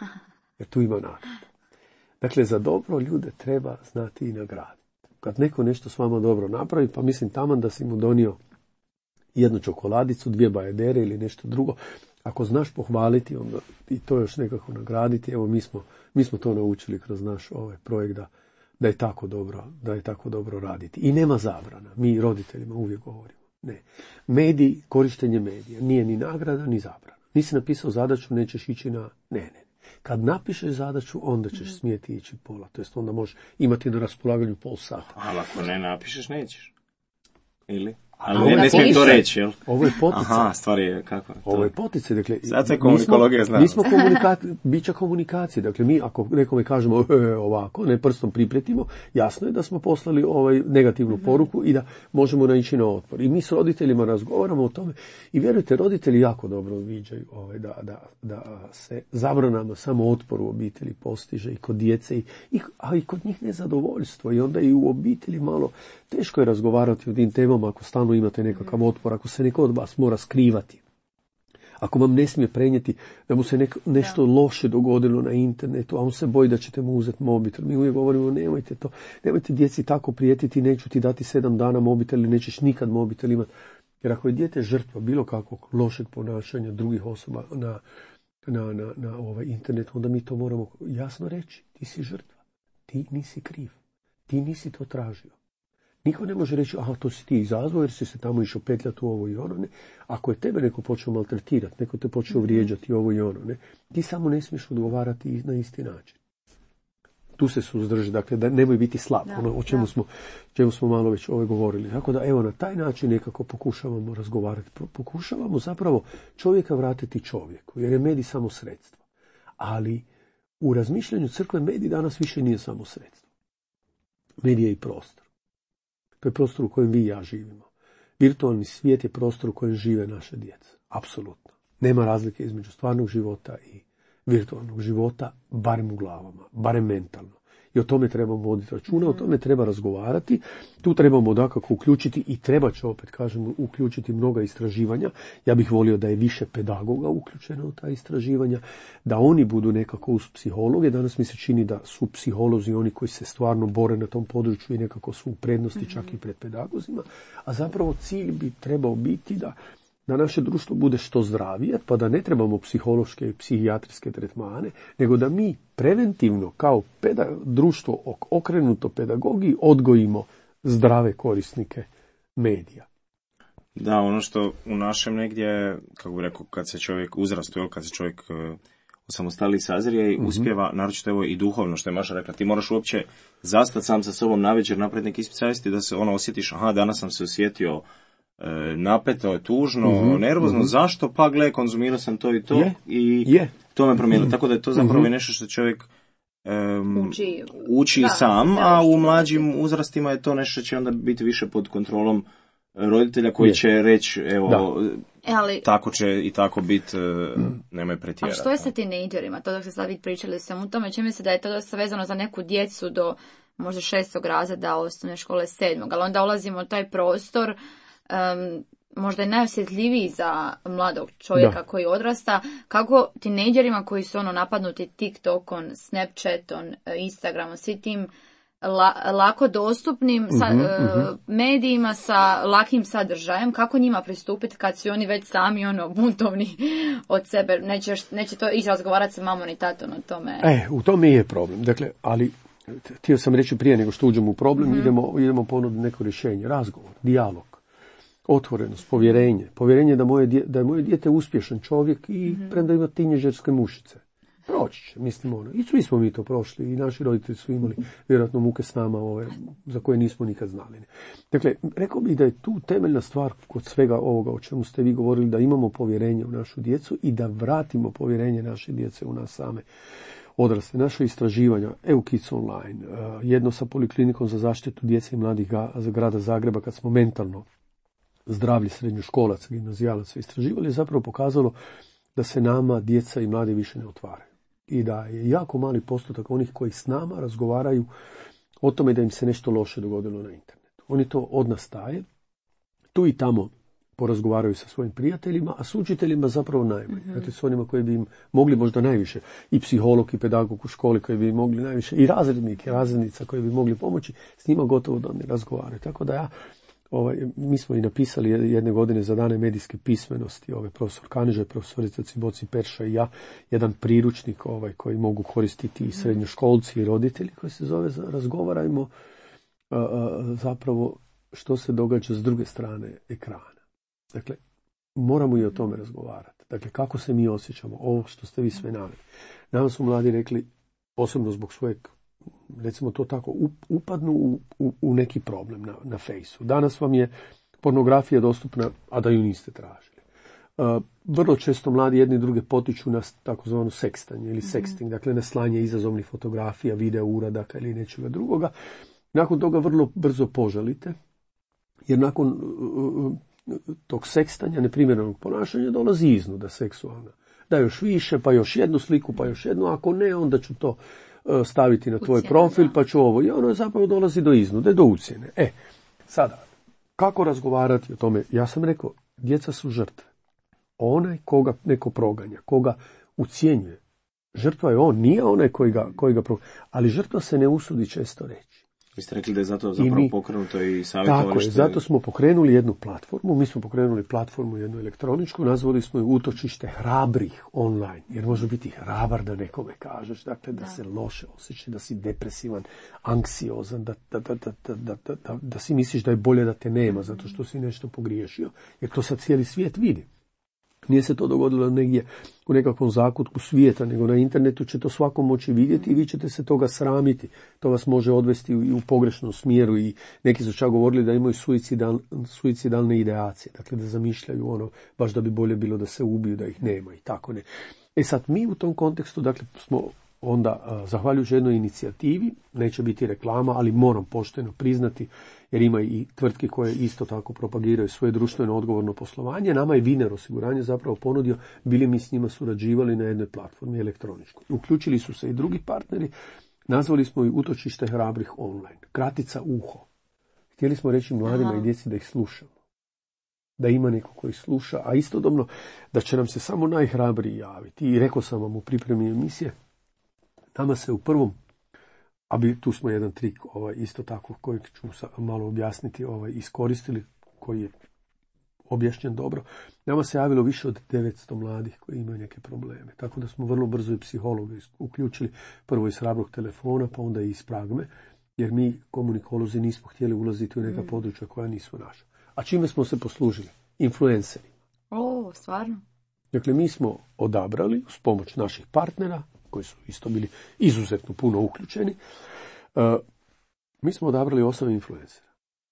Jer tu ima nagrada. Dakle, za dobro ljude treba znati i nagraditi. Kad neko nešto s vama dobro napravi, pa mislim taman da si mu donio jednu čokoladicu, 2 bajedere ili nešto drugo, ako znaš pohvaliti onda i to još nekako nagraditi, evo mi smo to naučili kroz naš projekt da je tako dobro raditi. I nema zabrana, mi roditeljima uvijek govorimo. Ne. Mediji, korištenje medija nije ni nagrada ni zabrana. Nisi napisao zadaću, nećeš ići na... Ne. Kad napišeš zadaću, onda ćeš smjeti ići pola. To jest onda možeš imati na raspolaganju pol sata. Ali ako ne napišeš, nećeš. Ili? Ali ne smijem to reći, jel? Ovo je poticaj. Aha, stvar je kako? Ovo je poticaj, dakle... Zato je komunikologija znala. Mi smo bića komunikacije, dakle mi ako nekome kažemo ovako, ne prstom pripretimo, jasno je da smo poslali negativnu poruku i da možemo naići na otpor. I mi s roditeljima razgovaramo o tome i vjerujte, roditelji jako dobro viđaju da se zabranama samo otpor u obitelji postiže i kod djece, a i kod njih nezadovoljstvo i onda i u obitelji malo teško je razgovarati o tim temama ako stalno imate nekakav otpor, ako se neko od vas mora skrivati, ako vam ne smije prenijeti da mu se nešto loše dogodilo na internetu, a on se boji da ćete mu uzeti mobitel. Mi uvijek govorimo, nemojte to, nemojte djeci tako prijetiti, neću ti dati 7 dana mobitel ili nećeš nikad mobitel imati. Jer ako je dijete žrtva bilo kakvog lošeg ponašanja drugih osoba na internetu, onda mi to moramo jasno reći. Ti si žrtva, ti nisi kriv, ti nisi to tražio. Niko ne može reći, aha, to si ti izazvao jer si se tamo išao petljati u ovo i ono, ne. Ako je tebe neko počeo maltretirati, neko te počeo vrijeđati ovo i ono, ne, ti samo ne smiješ odgovarati na isti način. Tu se suzdrži, dakle, da nemoj biti slab, o čemu smo malo već govorili. Tako da, evo, na taj način nekako pokušavamo razgovarati. Pokušavamo zapravo čovjeka vratiti čovjeku, jer je medij samo sredstvo. Ali u razmišljanju crkve medij danas više nije samo sredstvo. Medij je i prostor. To je prostor u kojem vi i ja živimo. Virtualni svijet je prostor u kojem žive naše djeca. Apsolutno. Nema razlike između stvarnog života i virtualnog života, barem u glavama, barem mentalno. I o tome trebamo voditi računa, o tome treba razgovarati. Tu trebamo dakako uključiti i treba će, opet kažem, uključiti mnoga istraživanja. Ja bih volio da je više pedagoga uključeno u ta istraživanja, da oni budu nekako uz psihologe. Danas mi se čini da su psiholozi oni koji se stvarno bore na tom području i nekako su u prednosti čak i pred pedagozima. A zapravo cilj bi trebao biti da naše društvo bude što zdravije, pa da ne trebamo psihološke i psihijatrijske tretmane, nego da mi preventivno kao društvo okrenuto pedagogiji odgojimo zdrave korisnike medija. Da, ono što u našem negdje, kako bi rekao, kad se čovjek uzrastuje, kad se čovjek osamostali sazrije i uspjeva, naročito evo i duhovno, što je Maša rekla, ti moraš uopće zastati sam sa sobom navečer, napraviti neki ispit savjesti da se osjetiš, aha, danas sam se osjetio napeto je, tužno, nervozno, zašto? Pa gle, konzumirao sam to i to to me promijenilo. Tako da je to zapravo i nešto što čovjek uči sam, a u mlađim uzrastima je to nešto će onda biti više pod kontrolom roditelja koji će reći, evo, tako će i tako biti, nemoj pretjerati. A što je sa tinejdžerima? To dok se sad pričali sam u tome, čini mi se da je to dosta vezano za neku djecu do možda 6. razreda osnovne škole 7. Ali onda ulazimo u taj prostor možda je najosjetljiviji za mladog čovjeka koji odrasta, kako tinejdžerima koji su napadnuti TikTokom, Snapchatom, Instagramom, svi tim lako dostupnim medijima sa lakim sadržajem, kako njima pristupiti kad su oni već sami buntovni od sebe, neće to ići razgovarati sa mamom i tatom o tome. U tome je problem, dakle, ali htio sam reći prije nego što uđemo u problem, idemo ponuditi neko rješenje, razgovor, dijalog. Otvorenost, povjerenje da je moje dijete uspješan čovjek i premda ima tinejdžerske mušice. Proći će, mislim I svi smo mi to prošli i naši roditelji su imali vjerojatno muke s nama za koje nismo nikad znali. Dakle, rekao bih da je tu temeljna stvar kod svega ovoga o čemu ste vi govorili, da imamo povjerenje u našu djecu i da vratimo povjerenje naše djece u nas same. Odrasle, naše istraživanja, EU Kids Online, jedno sa Poliklinikom za zaštitu djece i mladih grada Zagreba, kad smo mentalno zdravlje srednjoškolaca, gimnazijalaca istraživali, je zapravo pokazalo da se nama djeca i mladi više ne otvaraju. I da je jako mali postotak onih koji s nama razgovaraju o tome da im se nešto loše dogodilo na internetu. Oni to od nas taje, tu i tamo porazgovaraju sa svojim prijateljima, a s učiteljima zapravo najmanje. Dakle, s onima koji bi im mogli možda najviše, i psiholog i pedagog u školi koji bi im mogli najviše, i razrednik i razrednica koji bi mogli pomoći, s njima gotovo da ne razgovaraju. Tako da mi smo i napisali jedne godine za dane medijske pismenosti, profesor Kaniža, profesorica Ciboci Perša i ja, jedan priručnik koji mogu koristiti i srednjoškolci i roditelji, koji se zove Razgovarajmo zapravo što se događa s druge strane ekrana. Dakle, moramo i o tome razgovarati. Dakle, kako se mi osjećamo, ovo što ste vi sve naveli. Nama su mladi rekli, posebno zbog svojeg, recimo to tako, upadnu u neki problem na fejsu. Danas vam je pornografija dostupna, a da ju niste tražili. Vrlo često mladi jedni druge potiču na takozvano sekstanje ili sexting, dakle na slanje izazovnih fotografija, video uradaka ili nečega drugoga. Nakon toga vrlo brzo požalite, jer nakon tog sekstanja, neprimjerenog ponašanja, dolazi iznuda seksualna. Da još više, pa još jednu sliku, pa još jednu, ako ne, onda ću to staviti na tvoj profil, pa ću ovo. I ono zapravo dolazi do iznude, do ucjene. Sada, kako razgovarati o tome? Ja sam rekao, djeca su žrtve. Onaj koga neko proganja, koga ucjenjuje. Žrtva je on, nije onaj koji ga proganja. Ali žrtva se ne usudi često reći. Vi ste rekli da je zato zapravo pokrenuto i savjetovalište. Tako je, zato smo pokrenuli jednu platformu. Mi smo pokrenuli platformu jednu elektroničku, nazvali smo ju utočište hrabrih online. Jer može biti hrabar da nekome kažeš, dakle da se loše osjeća, da si depresivan, anksiozan, da si misliš da je bolje da te nema zato što si nešto pogriješio. Jer to sad cijeli svijet vidi. Nije se to dogodilo negdje u nekakvom zakutku svijeta, nego na internetu će to svako moći vidjeti i vi ćete se toga sramiti. To vas može odvesti u pogrešnom smjeru i neki su čak govorili da imaju suicidalne ideacije. Dakle, da zamišljaju ono, baš da bi bolje bilo da se ubiju, da ih nema i tako ne. Sad mi u tom kontekstu, dakle, smo onda, zahvaljujući jednoj inicijativi, neće biti reklama, ali moram pošteno priznati, jer ima i tvrtke koje isto tako propagiraju svoje društveno odgovorno poslovanje. Nama je Viner osiguranje zapravo ponudio, bili mi s njima surađivali na jednoj platformi elektroničkoj. Uključili su se i drugi partneri, nazvali smo i utočište hrabrih online. Kratica uho. Htjeli smo reći mladima i djeci da ih slušamo. Da ima neko koji sluša, a istodobno da će nam se samo najhrabriji javiti. I rekao sam vam u pripremi emisije, nama se u prvom, tu smo jedan trik isto tako kojeg ću malo objasniti, iskoristili, koji je objašnjen dobro. Nama se javilo više od 900 mladih koji imaju neke probleme. Tako da smo vrlo brzo i psihologe uključili, prvo iz hrabrog telefona, pa onda i iz Pragme, jer mi komunikolozi nismo htjeli ulaziti u neka područja koja nisu naša. A čime smo se poslužili? Influencerima. Stvarno? Dakle, mi smo odabrali uz pomoć naših partnera, koji su isto bili izuzetno puno uključeni, mi smo odabrali 8 influencera.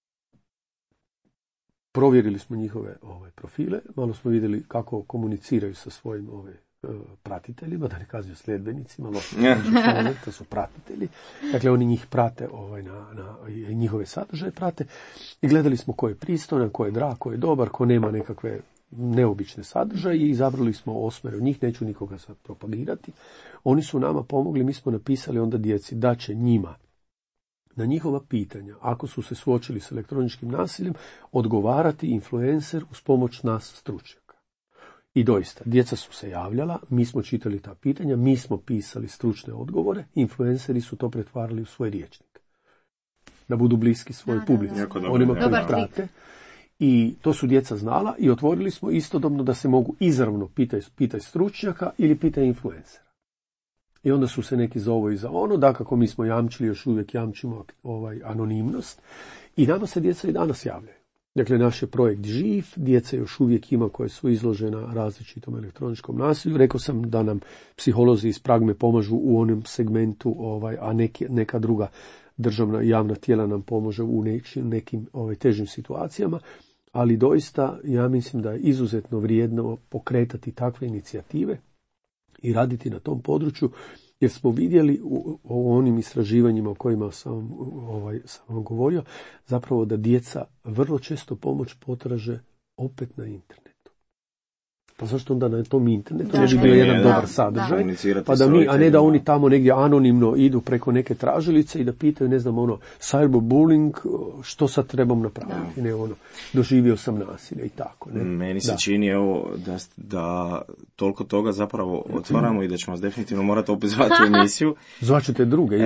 Provjerili smo njihove profile, malo smo vidjeli kako komuniciraju sa svojim pratiteljima, da ne kažem sljedbenicima, to su pratitelji. Dakle, oni njih prate, njihove sadržaje prate i gledali smo ko je pristojan, ko je drag, ko je dobar, ko nema nekakve neobične sadržaje i izabrali smo 8 od njih, neću nikoga sad propagirati. Oni su nama pomogli, mi smo napisali onda djeci da će njima na njihova pitanja, ako su se suočili s elektroničkim nasiljem, odgovarati influencer uz pomoć nas stručnjaka. I doista, djeca su se javljala, mi smo čitali ta pitanja, mi smo pisali stručne odgovore, influenceri su to pretvarali u svoj rječnik. Da budu bliski svojoj publici, onima koji prate. I to su djeca znala i otvorili smo istodobno da se mogu izravno pitati stručnjaka ili pitati influencera. I onda su se neki za ovo i za ono, dakako mi smo jamčili, još uvijek jamčimo anonimnost i nama se djeca i danas javljaju. Dakle, naš je projekt živ, djeca još uvijek ima koje su izložena različitom elektroničkom nasilju. Rekao sam da nam psiholozi iz Pragme pomažu u onom segmentu, a neka druga državna i javna tijela nam pomaže u nekim težim situacijama, ali doista ja mislim da je izuzetno vrijedno pokretati takve inicijative i raditi na tom području, jer smo vidjeli u onim istraživanjima o kojima sam vam govorio, zapravo da djeca vrlo često pomoć potraže opet na internetu. Pa zašto onda na tom internetu ne bi bio jedan dobar sadržaj, pa da mi, a ne da oni tamo negdje anonimno idu preko neke tražilice i da pitaju, ne znam, cyberbullying, što sad trebam napraviti, ne doživio sam nasilje i tako. Ne? Meni se čini da toliko toga zapravo otvaramo i da ćemo vas definitivno morati opet zvati u emisiju. Zvaćete druge.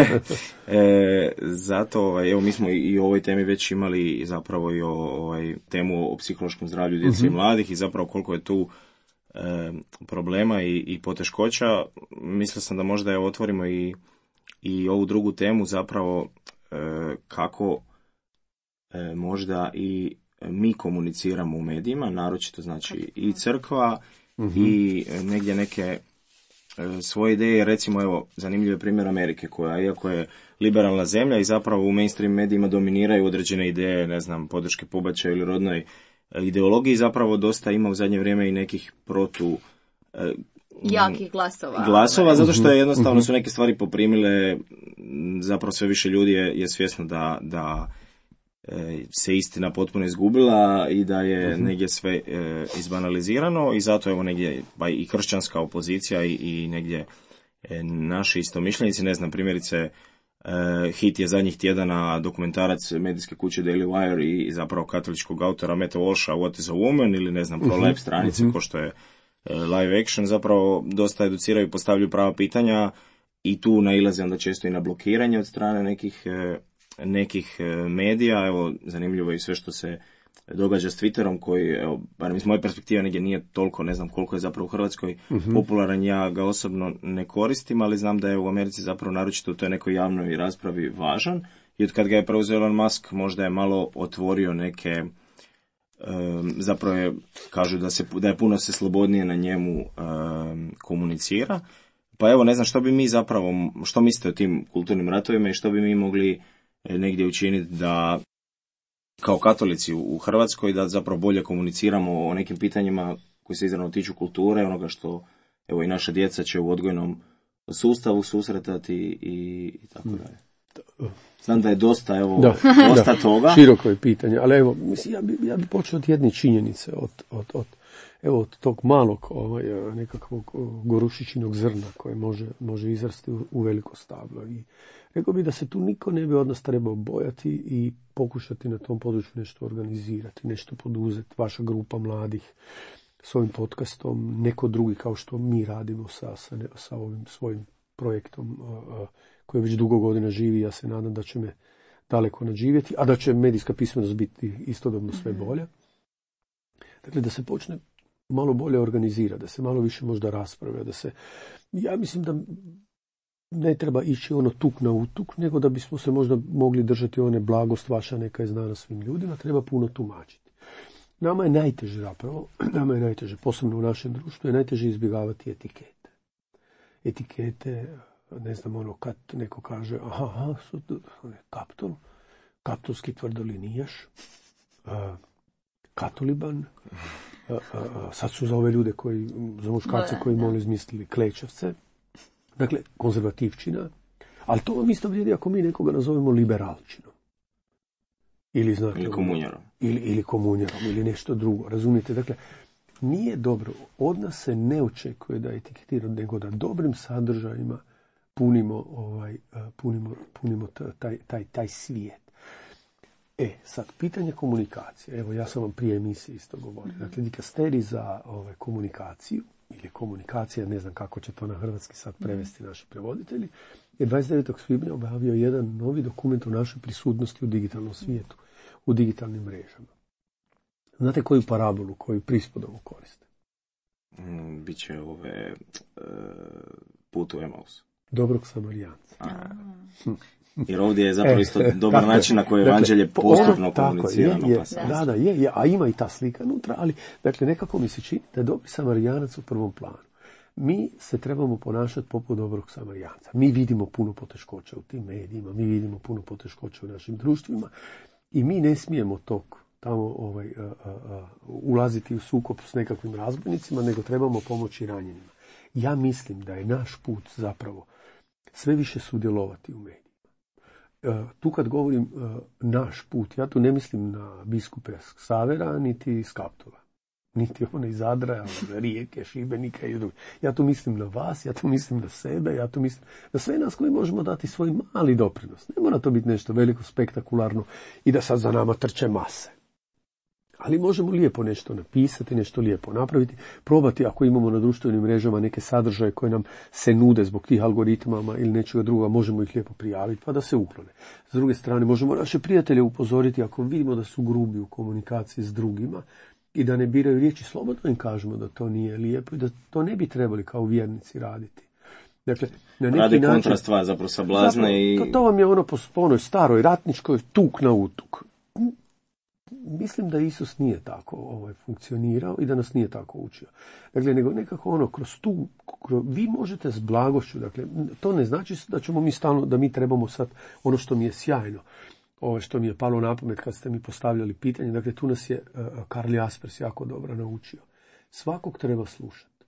Zato, evo, mi smo i o ovoj temi već imali zapravo i o temu o psihološkom zdravlju djece i mladih i zapravo koliko je tu problema i poteškoća. Mislio sam da možda otvorimo i ovu drugu temu zapravo kako možda i mi komuniciramo u medijima, naročito znači i crkva i negdje neke svoje ideje, recimo evo zanimljiv je primjer Amerike koja iako je liberalna zemlja i zapravo u mainstream medijima dominiraju određene ideje, ne znam, podrške pobačaju ili rodnoj ideologiji, zapravo dosta ima u zadnje vrijeme i nekih jakih glasova, zato što je jednostavno su neke stvari poprimile, zapravo sve više ljudi je svjesno da se istina potpuno izgubila i da je negdje sve izbanalizirano i zato evo negdje pa i kršćanska opozicija i negdje naši istomišljenici, ne znam, primjerice hit je zadnjih tjedana dokumentarac medijske kuće Daily Wire i zapravo katoličkog autora Meta Walsha What is a Woman ili ne znam pro-life stranice ko što je live action, zapravo dosta educiraju, postavljaju prava pitanja i tu nailaze onda često i na blokiranje od strane nekih medija. Evo, zanimljivo je sve što se događa s Twitterom koji, evo, barem iz moje perspektive negdje nije toliko, ne znam koliko je zapravo u Hrvatskoj popularan, ja ga osobno ne koristim, ali znam da je u Americi zapravo naročito u toj nekoj javnoj raspravi važan i od kad ga je preuzeo Elon Musk možda je malo otvorio neke, zapravo je, kažu da je puno se slobodnije na njemu komunicira. Pa evo, ne znam što bi mi zapravo, što mislite o tim kulturnim ratovima i što bi mi mogli negdje učiniti da kao katolici u Hrvatskoj da zapravo bolje komuniciramo o nekim pitanjima koji se izravno tiču kulture, onoga što evo i naša djeca će u odgojnom sustavu susretati i tako dalje. Znam da je dosta, evo, dosta toga. Široko je pitanje, ali evo, mislim, ja bi počeo od jedne činjenice, od tog malog nekakvog gorušičinog zrna koje može izrasti u veliko stablo. I rekao bi da se tu niko ne bi od nas trebao bojati i pokušati na tom području nešto organizirati, nešto poduzeti, vaša grupa mladih s ovim podcastom, neko drugi kao što mi radimo sa ovim svojim projektom koji već dugo godina živi. Ja se nadam da će me daleko nadživjeti, a da će medijska pismenost biti istodobno sve bolja. Dakle, da se počne malo bolje organizira, da se malo više možda raspravlja, ja mislim da ne treba ići tuk na utuk, nego da bismo se možda mogli držati one blagost vaša neka je znana svim ljudima, treba puno tumačiti. Nama je najteže zapravo, posebno u našem društvu, je najteže izbjegavati etikete. Etikete, ne znam, kad neko kaže, kaptolski tvrdolinijaš, katoliban, sad su za ove ljude za muškarce koji mole izmislili klečavce, dakle, konzervativčina, ali to vam isto vrijedi ako mi nekoga nazovemo liberalčinom. Ili komunjarom. Ili komunjarom, ili nešto drugo, razumijete? Dakle, nije dobro, od nas se ne očekuje da etiketiramo, nego da dobrim sadržajima punimo taj svijet. Sad, pitanje komunikacije. Evo, ja sam vam prije emisije isto govorio. Dakle, dikasterij za komunikaciju, ili komunikacija, ne znam kako će to na hrvatski sad prevesti naši prevoditelji, je 29. svibnja objavio jedan novi dokument o našoj prisutnosti u digitalnom svijetu, u digitalnim mrežama. Znate koju parabolu, koju prispodobu koriste? Biće put u Emaus. Dobrog Samarijanca. Jer ovdje je zapravo isto dobar način na koji je evanđelje postupno komunicirano. Je, a ima i ta slika unutra, ali dakle, nekako mi se čini da je dobri Samarijanac u prvom planu. Mi se trebamo ponašati poput dobrog Samarijanca. Mi vidimo puno poteškoća u tim medijima, mi vidimo puno poteškoća u našim društvima i mi ne smijemo tamo ulaziti u sukob s nekakvim razbojnicima, nego trebamo pomoći ranjenima. Ja mislim da je naš put zapravo sve više sudjelovati u medijima. Tu kad govorim naš put, ja tu ne mislim na biskupe Ksavera, niti iz Kaptola, niti one iz Zadra, Rijeke, Šibenika i drugi. Ja tu mislim na vas, ja tu mislim na sebe, ja tu mislim na sve nas koji možemo dati svoj mali doprinos. Ne mora to biti nešto veliko, spektakularno i da sad za nama trče mase. Ali možemo lijepo nešto napisati, nešto lijepo napraviti, probati ako imamo na društvenim mrežama neke sadržaje koje nam se nude zbog tih algoritmama ili nečega druga, možemo ih lijepo prijaviti pa da se uklone. S druge strane, možemo naše prijatelje upozoriti ako vidimo da su grubi u komunikaciji s drugima i da ne biraju riječi, slobodno im kažemo da to nije lijepo i da to ne bi trebali kao vjernici raditi. Dakle, na neki radi način, kontrastva, zapravo sablazne i... To vam je po onoj staroj ratničkoj tuk na utuk. mislim da Isus nije tako funkcionirao i da nas nije tako učio. Dakle, nego nekako vi možete s blagošću, dakle, to ne znači da ćemo mi stalno, da mi trebamo sad ono što mi je sjajno, što mi je palo na pamet kad ste mi postavljali pitanje, dakle, tu nas je Karl Jaspers jako dobro naučio. Svakog treba slušati,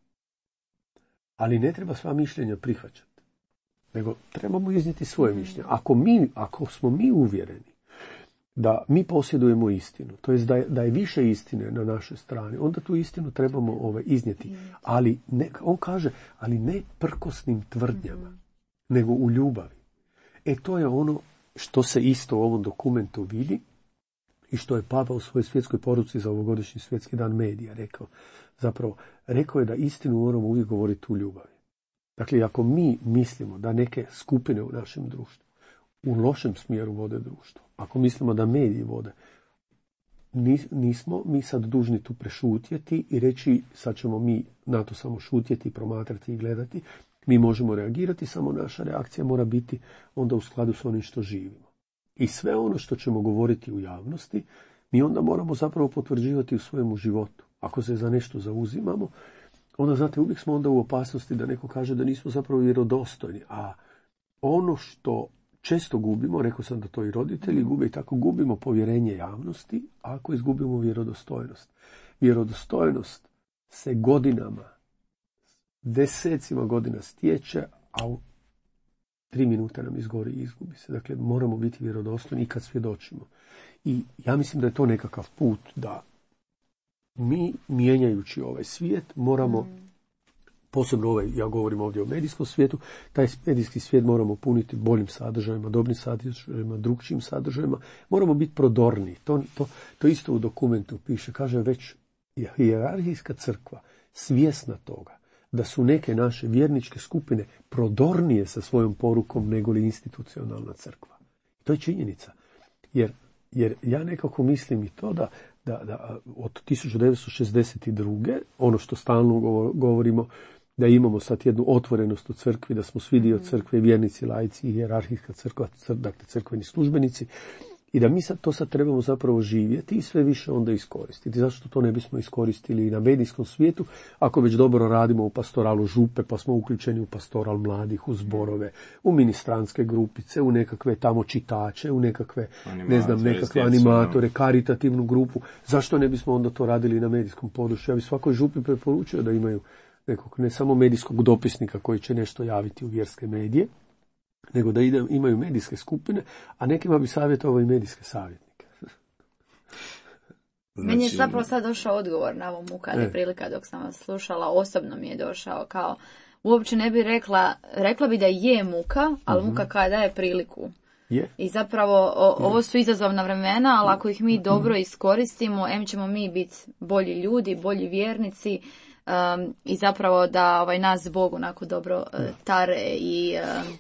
ali ne treba sva mišljenja prihvaćati, nego trebamo iznijeti svoje mišljenje. Ako smo mi uvjereni da mi posjedujemo istinu, to jest da je više istine na našoj strani, onda tu istinu trebamo iznijeti. Ali on kaže, ali ne prkosnim tvrdnjama, nego u ljubavi. To je ono što se isto u ovom dokumentu vidi i što je Papa u svojoj svjetskoj poruci za ovogodišnji svjetski dan medija rekao. Zapravo, rekao je da istinu moramo uvijek govoriti u ljubavi. Dakle, ako mi mislimo da neke skupine u našem društvu u lošem smjeru vode društvo, ako mislimo da mediji vode, nismo mi sad dužni tu prešutjeti i reći sad ćemo mi na to samo šutjeti, promatrati i gledati. Mi možemo reagirati, samo naša reakcija mora biti onda u skladu s onim što živimo. I sve ono što ćemo govoriti u javnosti, mi onda moramo zapravo potvrđivati u svojemu životu. Ako se za nešto zauzimamo, onda, znate, uvijek smo onda u opasnosti da neko kaže da nismo zapravo vjerodostojni. A ono što često gubimo, rekao sam da to i roditelji gube, i tako gubimo povjerenje javnosti, ako izgubimo vjerodostojnost. Vjerodostojnost se godinama, desecima godina stječe, a u 3 minute nam izgori i izgubi se. Dakle, moramo biti vjerodostojni i kad svjedočimo. I ja mislim da je to nekakav put da mi, mijenjajući ovaj svijet, moramo, posebno ja govorim ovdje o medijskom svijetu, taj medijski svijet moramo puniti boljim sadržajima, dobrim sadržajima, drugčijim sadržajima. Moramo biti prodorni. To isto u dokumentu piše. Kaže, već je hijerarhijska crkva svjesna toga da su neke naše vjerničke skupine prodornije sa svojom porukom nego li institucionalna crkva. To je činjenica. Jer ja nekako mislim i to da od 1962. ono što stalno govorimo, da imamo sad jednu otvorenost u crkvi, da smo svi dio crkve, vjernici, laici i hijerarhijska crkva, dakle crkveni službenici, i da mi to sad trebamo zapravo živjeti i sve više onda iskoristiti. Zašto to ne bismo iskoristili i na medijskom svijetu, ako već dobro radimo u pastoralu župe, pa smo uključeni u pastoral mladih, u zborove, u ministranske grupice, u nekakve tamo čitače, u nekakve, nekakve animatore, karitativnu grupu. Zašto ne bismo onda to radili na medijskom području? Ja bi svakoj župi preporučio da imaju nekog, ne samo medijskog dopisnika koji će nešto javiti u vjerske medije, nego da imaju medijske skupine, a nekima bi savjetovao i medijske savjetnike. Meni je zapravo sad došao odgovor na ovom Muka prilika dok sam vas slušala, osobno mi je došao kao, uopće ne bi rekla bi da je muka, ali muka kada daje priliku. I zapravo ovo su izazovna vremena, ali ako ih mi dobro iskoristimo, ćemo mi biti bolji ljudi, bolji vjernici, i zapravo da nas Bog onako dobro tare i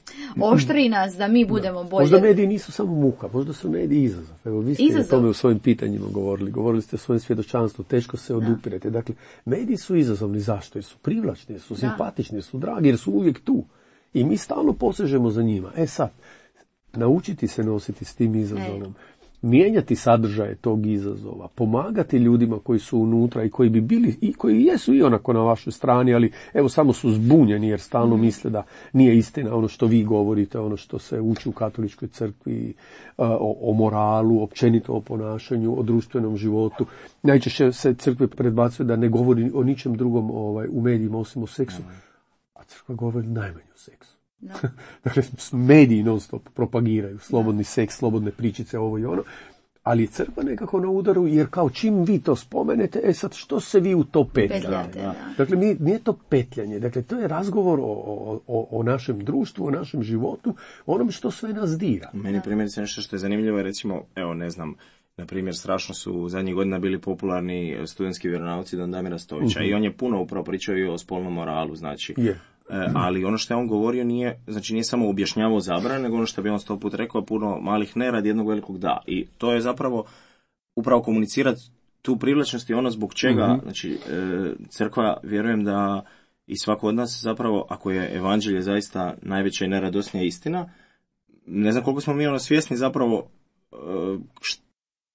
oštri nas da mi budemo bolji. Možda mediji nisu samo muka, možda su mediji izazov. Evo, vi ste o tome u svojim pitanjima govorili ste o svojem svjedočanstvu, teško se odupirete. Dakle, mediji su izazovni. Zašto? Jer su privlačni, jer su simpatični, jer su dragi, jer su uvijek tu. I mi stalno posežemo za njima. Sad, naučiti se nositi s tim izazovom, mijenjati sadržaje tog izazova, pomagati ljudima koji su unutra i koji bi bili i koji jesu i onako na vašoj strani, ali evo samo su zbunjeni jer stalno misle da nije istina ono što vi govorite, ono što se uči u katoličkoj crkvi, o moralu, općenito o ponašanju, o društvenom životu. Najčešće se crkve predbacuje da ne govori o ničem drugom u medijima osim o seksu, a crkva govori najmanje o seksu. No. Dakle, mediji non stop propagiraju slobodni seks, slobodne pričice, ovo i ono, ali je crkva nekako na udaru, jer kao čim vi to spomenete, sad što se vi u to petljate? Dakle, nije to petljanje, dakle, to je razgovor o našem društvu, o našem životu, o onome što sve nas dira. Meni primjerice nešto što je zanimljivo, recimo, evo, ne znam, na primjer, strašno su zadnjih godina bili popularni studentski vjeronauci Don Damira Stojića, i on je puno upravo pričao i o spolnom moralu, znači. Ali ono što je on govorio nije samo objašnjavao zabrane, nego ono što bi on 100 put rekao, puno malih ne radi jednog velikog da. I to je zapravo upravo komunicirati tu privlačnost i ono zbog čega, znači crkva, vjerujem da i svako od nas zapravo, ako je evanđelje zaista najveća i najradosnija istina, ne znam koliko smo mi svjesni zapravo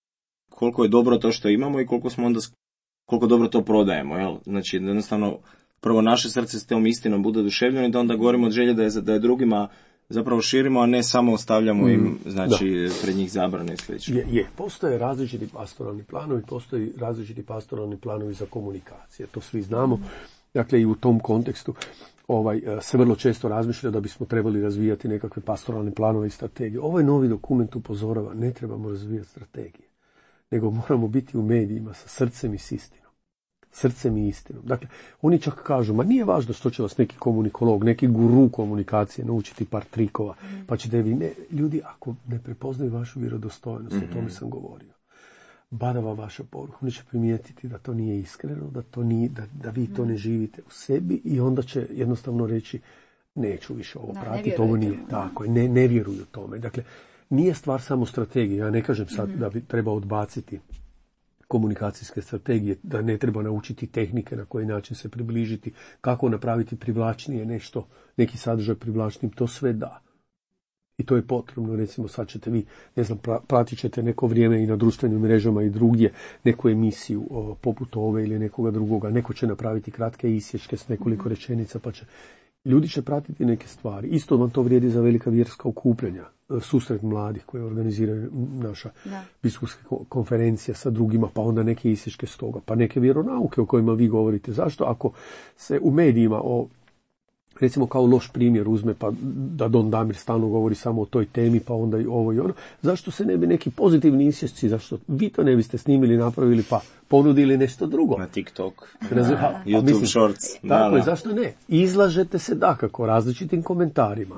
koliko je dobro to što imamo i koliko dobro to prodajemo, jel? Znači, jednostavno, prvo naše srce s tom istinom bude oduševljeno i da onda govorimo od želje da je drugima zapravo širimo, a ne samo ostavljamo im, znači, pred njih zabrane i slično. Postoje različiti pastoralni planovi, postoji različiti pastoralni planovi za komunikacije, to svi znamo. Dakle, i u tom kontekstu se vrlo često razmišlja da bismo trebali razvijati nekakve pastoralne planove i strategije. Ovaj novi dokument upozorava, ne trebamo razvijati strategije, nego moramo biti u medijima sa srcem i s istinom. Srcem i istinom. Dakle, oni čak kažu, ma nije važno što će vas neki komunikolog, neki guru komunikacije naučiti par trikova, pa ćete vi, ne, ljudi, ako ne prepoznaju vašu vjerodostojnost, o tome sam govorio, badava vaša poruka, oni će primijetiti da to nije iskreno, da vi to ne živite u sebi i onda će jednostavno reći, neću više ovo pratiti, ovo nije tako, ne vjeruju tome. Dakle, nije stvar samo strategije, ja ne kažem sad da bi treba odbaciti komunikacijske strategije, da ne treba naučiti tehnike na koji način se približiti, kako napraviti privlačnije nešto, neki sadržaj privlačnim, to sve da. I to je potrebno, recimo sad ćete vi, ne znam, pratit ćete neko vrijeme i na društvenim mrežama i drugdje neku emisiju poput ove ili nekoga drugoga, neko će napraviti kratke isječke s nekoliko rečenica, pa će ljudi će pratiti neke stvari. Isto vam to vrijedi za velika vjerska okupljanja, susret mladih koje organiziraju naša biskupska konferencija sa drugima, pa onda neke isječke s toga, pa neke vjeronauke o kojima vi govorite. Zašto? Ako se u medijima recimo kao loš primjer uzme, pa da Don Damir stalno govori samo o toj temi, pa onda i ovo i ono, zašto se ne bi neki pozitivni isječci, zašto vi to ne biste snimili, napravili, pa ponudili nešto drugo? Na TikTok, YouTube Shorts. Tako je, zašto ne? Izlažete se dakako različitim komentarima.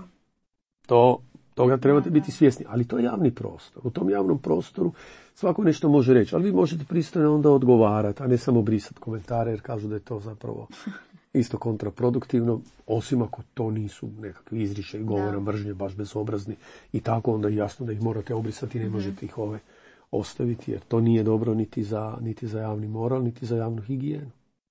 Toga trebate biti svjesni, ali to je javni prostor. U tom javnom prostoru svako nešto može reći, ali vi možete pristojno onda odgovarati, a ne samo brisati komentare, jer kažu da je to zapravo isto kontraproduktivno, osim ako to nisu nekakvi izričaji govora mržnje, baš bezobrazni i tako, onda je jasno da ih morate obrisati, ne možete ih ostaviti, jer to nije dobro niti za javni moral, niti za javnu higijenu.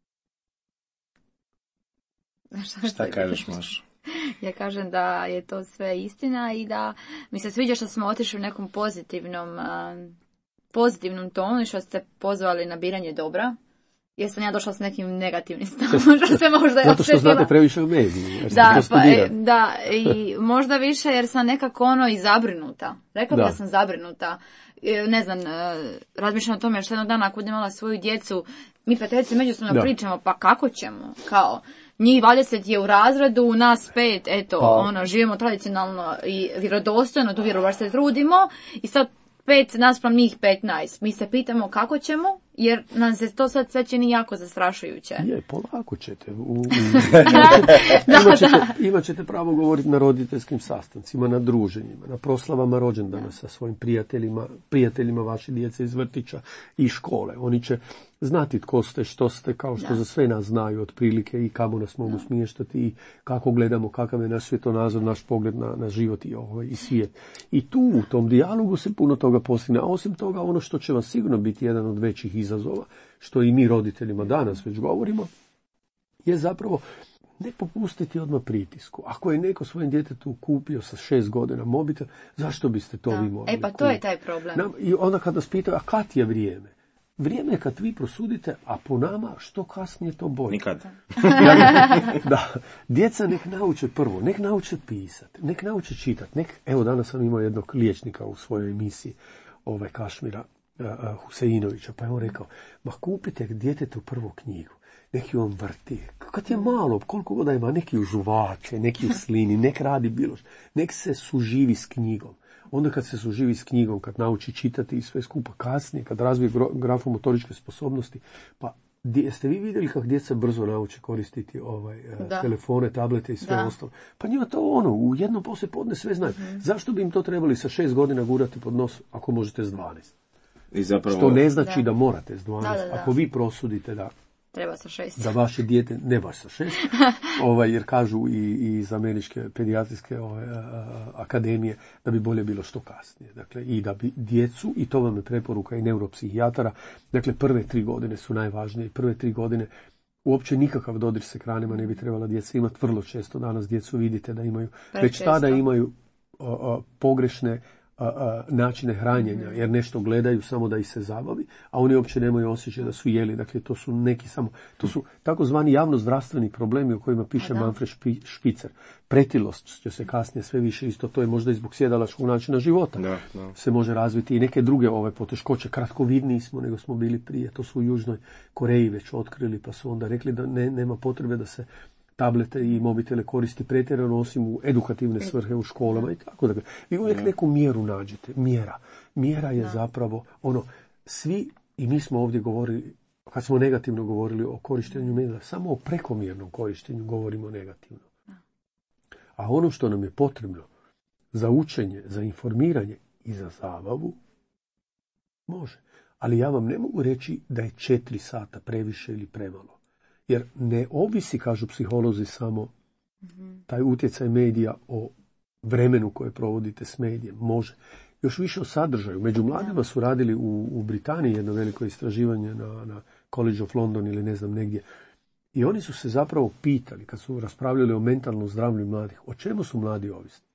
Šta kažeš, Maš? Ja kažem da je to sve istina i da mi se sviđa što smo otišli u nekom pozitivnom tonu i što ste pozvali na biranje dobra. Jer sam ja došla s nekim negativnim stavom, što se možda zato što znate previše u mediji. Da, i možda više jer sam nekako i zabrinuta. Rekla bih da sam zabrinuta. Ne znam, razmišljam o tome što jednog dana ako budem imala svoju djecu, mi prijateljice međusobno pričamo, pa kako ćemo? Kao, njih 20 je u razredu, nas 5, živimo tradicionalno i vjerodostojno, tu vjeru baš se trudimo i sad 5 naspram njih 15. Mi se pitamo kako ćemo, jer nam se to sad sve čini jako zastrašujuće. Polako ćete. Imat ćete pravo govoriti na roditeljskim sastancima, na druženjima, na proslavama rođendana sa svojim prijateljima vaše djece iz vrtića i škole. Oni će znati tko ste, što ste, kao što za sve nas znaju otprilike i kamo nas mogu smještati i kako gledamo, kakav je naš svjetonazor, naš pogled na život i svijet. I tu u tom dijalogu se puno toga postigne. A osim toga, ono što će vam sigurno biti jedan od većih izazova, što i mi roditeljima danas već govorimo, je zapravo ne popustiti odmah pritisku. Ako je neko svojem djetetu kupio sa 6 godina mobitel, zašto biste to vi morali? Pa to je taj problem. I onda kad nas pitaju, a kad je vrijeme? Vrijeme je kad vi prosudite, a po nama što kasnije to bolje. Nikad. Djeca nek nauče prvo, nek nauče pisati, nek nauče čitati. Evo danas sam imao jednog liječnika u svojoj emisiji, Kašmira Huseinovića, pa je on rekao, ma kupite djetetu prvu knjigu, neki on vrti, kad je malo, koliko god ima, neki užuvače, neki u slini, nek radi bilo što, nek se suživi s knjigom. Onda kad se suživi s knjigom, kad nauči čitati i sve skupa kasnije, kad razvije grafomotoričke sposobnosti, pa jeste vi vidjeli kako djeca brzo nauče koristiti telefone, tablete i sve ostalo? Pa njima to u jednom poslijepodne sve znaju. Zašto bi im to trebali sa 6 godina gurati pod nos ako možete s 12? I zapravo... Što ne znači da morate s 12. Ako vi prosudite da treba sa 6. Da vaše dijete, ne baš sa 6, jer kažu i iz američke pedijatrijske akademije da bi bolje bilo što kasnije. Dakle, i da bi djecu, i to vam je preporuka i neuropsihijatara, dakle, prve 3 godine su najvažnije. Prve 3 godine uopće nikakav dodir s ekranima ne bi trebala djeca imati. Vrlo često danas djecu vidite da imaju, već tada imaju pogrešne načine hranjenja, jer nešto gledaju samo da ih se zabavi, a oni uopće nemaju osjećaj da su jeli. Dakle, to su neki samo, to su takozvani javnozdravstveni problemi o kojima piše Manfred Spitzer. Pretilost će se kasnije sve više, isto to je možda i zbog sjedalačkog načina života. Se može razviti i neke druge poteškoće. Kratkovidniji smo nego smo bili prije. To su u Južnoj Koreji već otkrili, pa su onda rekli da nema potrebe da se tablete i mobitele koristi pretjerano, osim u edukativne svrhe u školama i tako. Dakle, vi uvijek neku mjeru nađete. Mjera je zapravo svi, i mi smo ovdje govorili, kad smo negativno govorili o korištenju medija, samo o prekomjernom korištenju govorimo negativno. A ono što nam je potrebno za učenje, za informiranje i za zabavu, može. Ali ja vam ne mogu reći da je 4 sata previše ili premalo. Jer ne ovisi, kažu psiholozi, samo taj utjecaj medija o vremenu koje provodite s medijem. Može. Još više o sadržaju. Među mladima su radili u Britaniji jedno veliko istraživanje na College of London ili ne znam negdje. I oni su se zapravo pitali, kad su raspravljali o mentalnom zdravlju mladih, o čemu su mladi ovisni?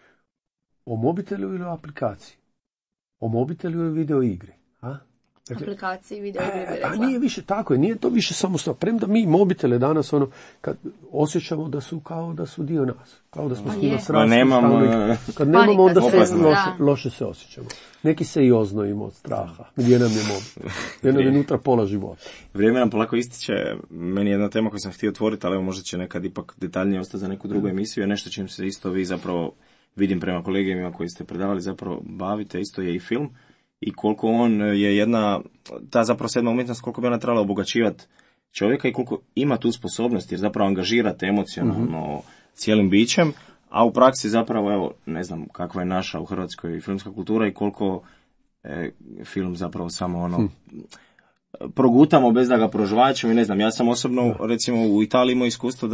O mobitelu ili o aplikaciji? O mobitelu ili video igri? Dakle, aplikaciji, video igri. A nije više tako, nije to više samo stvar. Premda mi mobitele danas kad osjećamo da su kao da su dio nas. Kao da smo s njima srasli. Kad nemamo, onda loše se osjećamo. Neki se i oznojimo od straha. Gdje nam je mobitel? Gdje nam je unutra pola života. Vrijeme nam polako ističe. Meni je jedna tema koju sam htio otvoriti, ali evo možda će nekad ipak detaljnije ostati za neku drugu emisiju. Nešto čim se isto vi zapravo, vidim prema kolegijima koji ste predavali, zapravo bavite, isto je i film. I koliko on je jedna, ta zapravo 7. umjetnost, koliko bi ona trebala obogaćivati čovjeka i koliko ima tu sposobnost, jer zapravo angažirate emocionalno cijelim bićem, a u praksi zapravo, evo, ne znam kakva je naša u Hrvatskoj filmska kultura i koliko film zapravo samo progutamo bez da ga prožvačemo i ne znam, ja sam osobno, recimo u Italiji imao iskustvo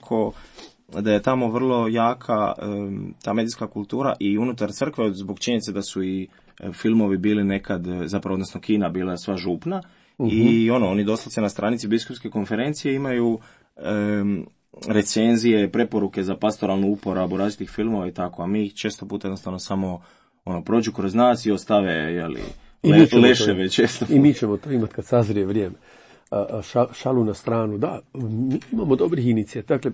da je tamo vrlo jaka ta medijska kultura i unutar crkve, zbog činjenice da su i filmovi bili nekad, zapravo odnosno kina bila sva župna i oni doslovce na stranici biskupske konferencije imaju recenzije, preporuke za pastoralnu uporabu različitih filmova i tako, a mi ih često puta jednostavno samo prođu kroz nas i ostave leševe često. I mi ćemo to imati kad sazrije vrijeme. Šalu na stranu, da, mi imamo dobrih inicijativa. Dakle,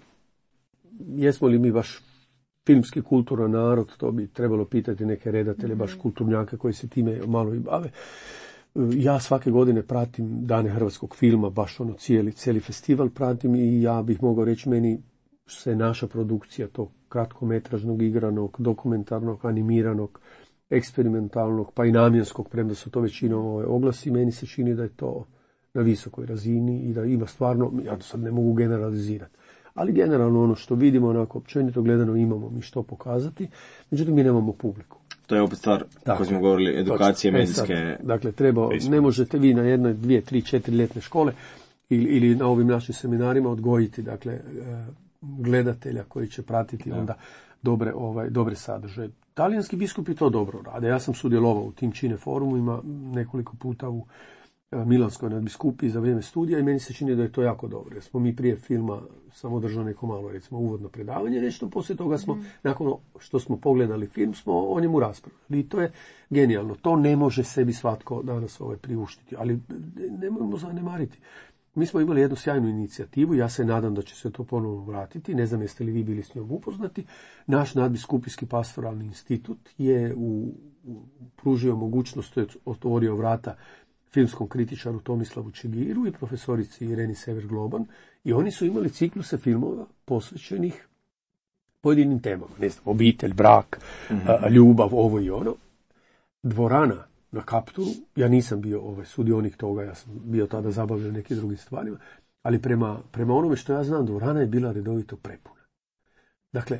jesmo li mi baš filmski kulturan narod, to bi trebalo pitati neke redatelje, baš kulturnjake koji se time malo i bave. Ja svake godine pratim Dane hrvatskog filma, baš cijeli festival pratim i ja bih mogao reći, meni se naša produkcija tog kratkometražnog, igranog, dokumentarnog, animiranog, eksperimentalnog, pa i namjenskog, premda su to većinom oglasi, meni se čini da je to na visokoj razini i da ima stvarno, ja to sad ne mogu generalizirati. Ali generalno ono što vidimo, onako općenito gledano, imamo mi što pokazati, međutim mi nemamo publiku. To je opet stvar, kako smo govorili, edukacije medijske. Dakle, ne možete vi na jednoj, 2, 3, 4 ljetne škole ili na ovim našim seminarima odgojiti, dakle, gledatelja koji će pratiti onda dobre sadržaje. Talijanski biskupi to dobro rade. Ja sam sudjelovao u tim čine forumima nekoliko puta u Milanskoj nadbiskupiji za vrijeme studija i meni se čini da je to jako dobro. Jer smo mi prije filma samo održali neko malo, recimo, uvodno predavanje, nešto poslije toga smo, nakon što smo pogledali film, smo o njemu raspravili. I to je genijalno. To ne može sebi svatko danas priuštiti, ali nemojmo zanemariti. Mi smo imali jednu sjajnu inicijativu, ja se nadam da će se to ponovno vratiti, ne znam jeste li vi bili s njom upoznati. Naš nadbiskupijski pastoralni institut je pružio mogućnost, otvorio vrata filmskom kritičaru Tomislavu Čigiru i profesorici Ireni Sever-Globan i oni su imali cikluse filmova posvećenih pojedinim temama, ne znam, obitelj, brak, ljubav, ovo i ono. Dvorana na Kaptolu, ja nisam bio sudionik toga, ja sam bio tada zabavljen nekim drugim stvarima, ali prema onome što ja znam, dvorana je bila redovito prepuna. Dakle,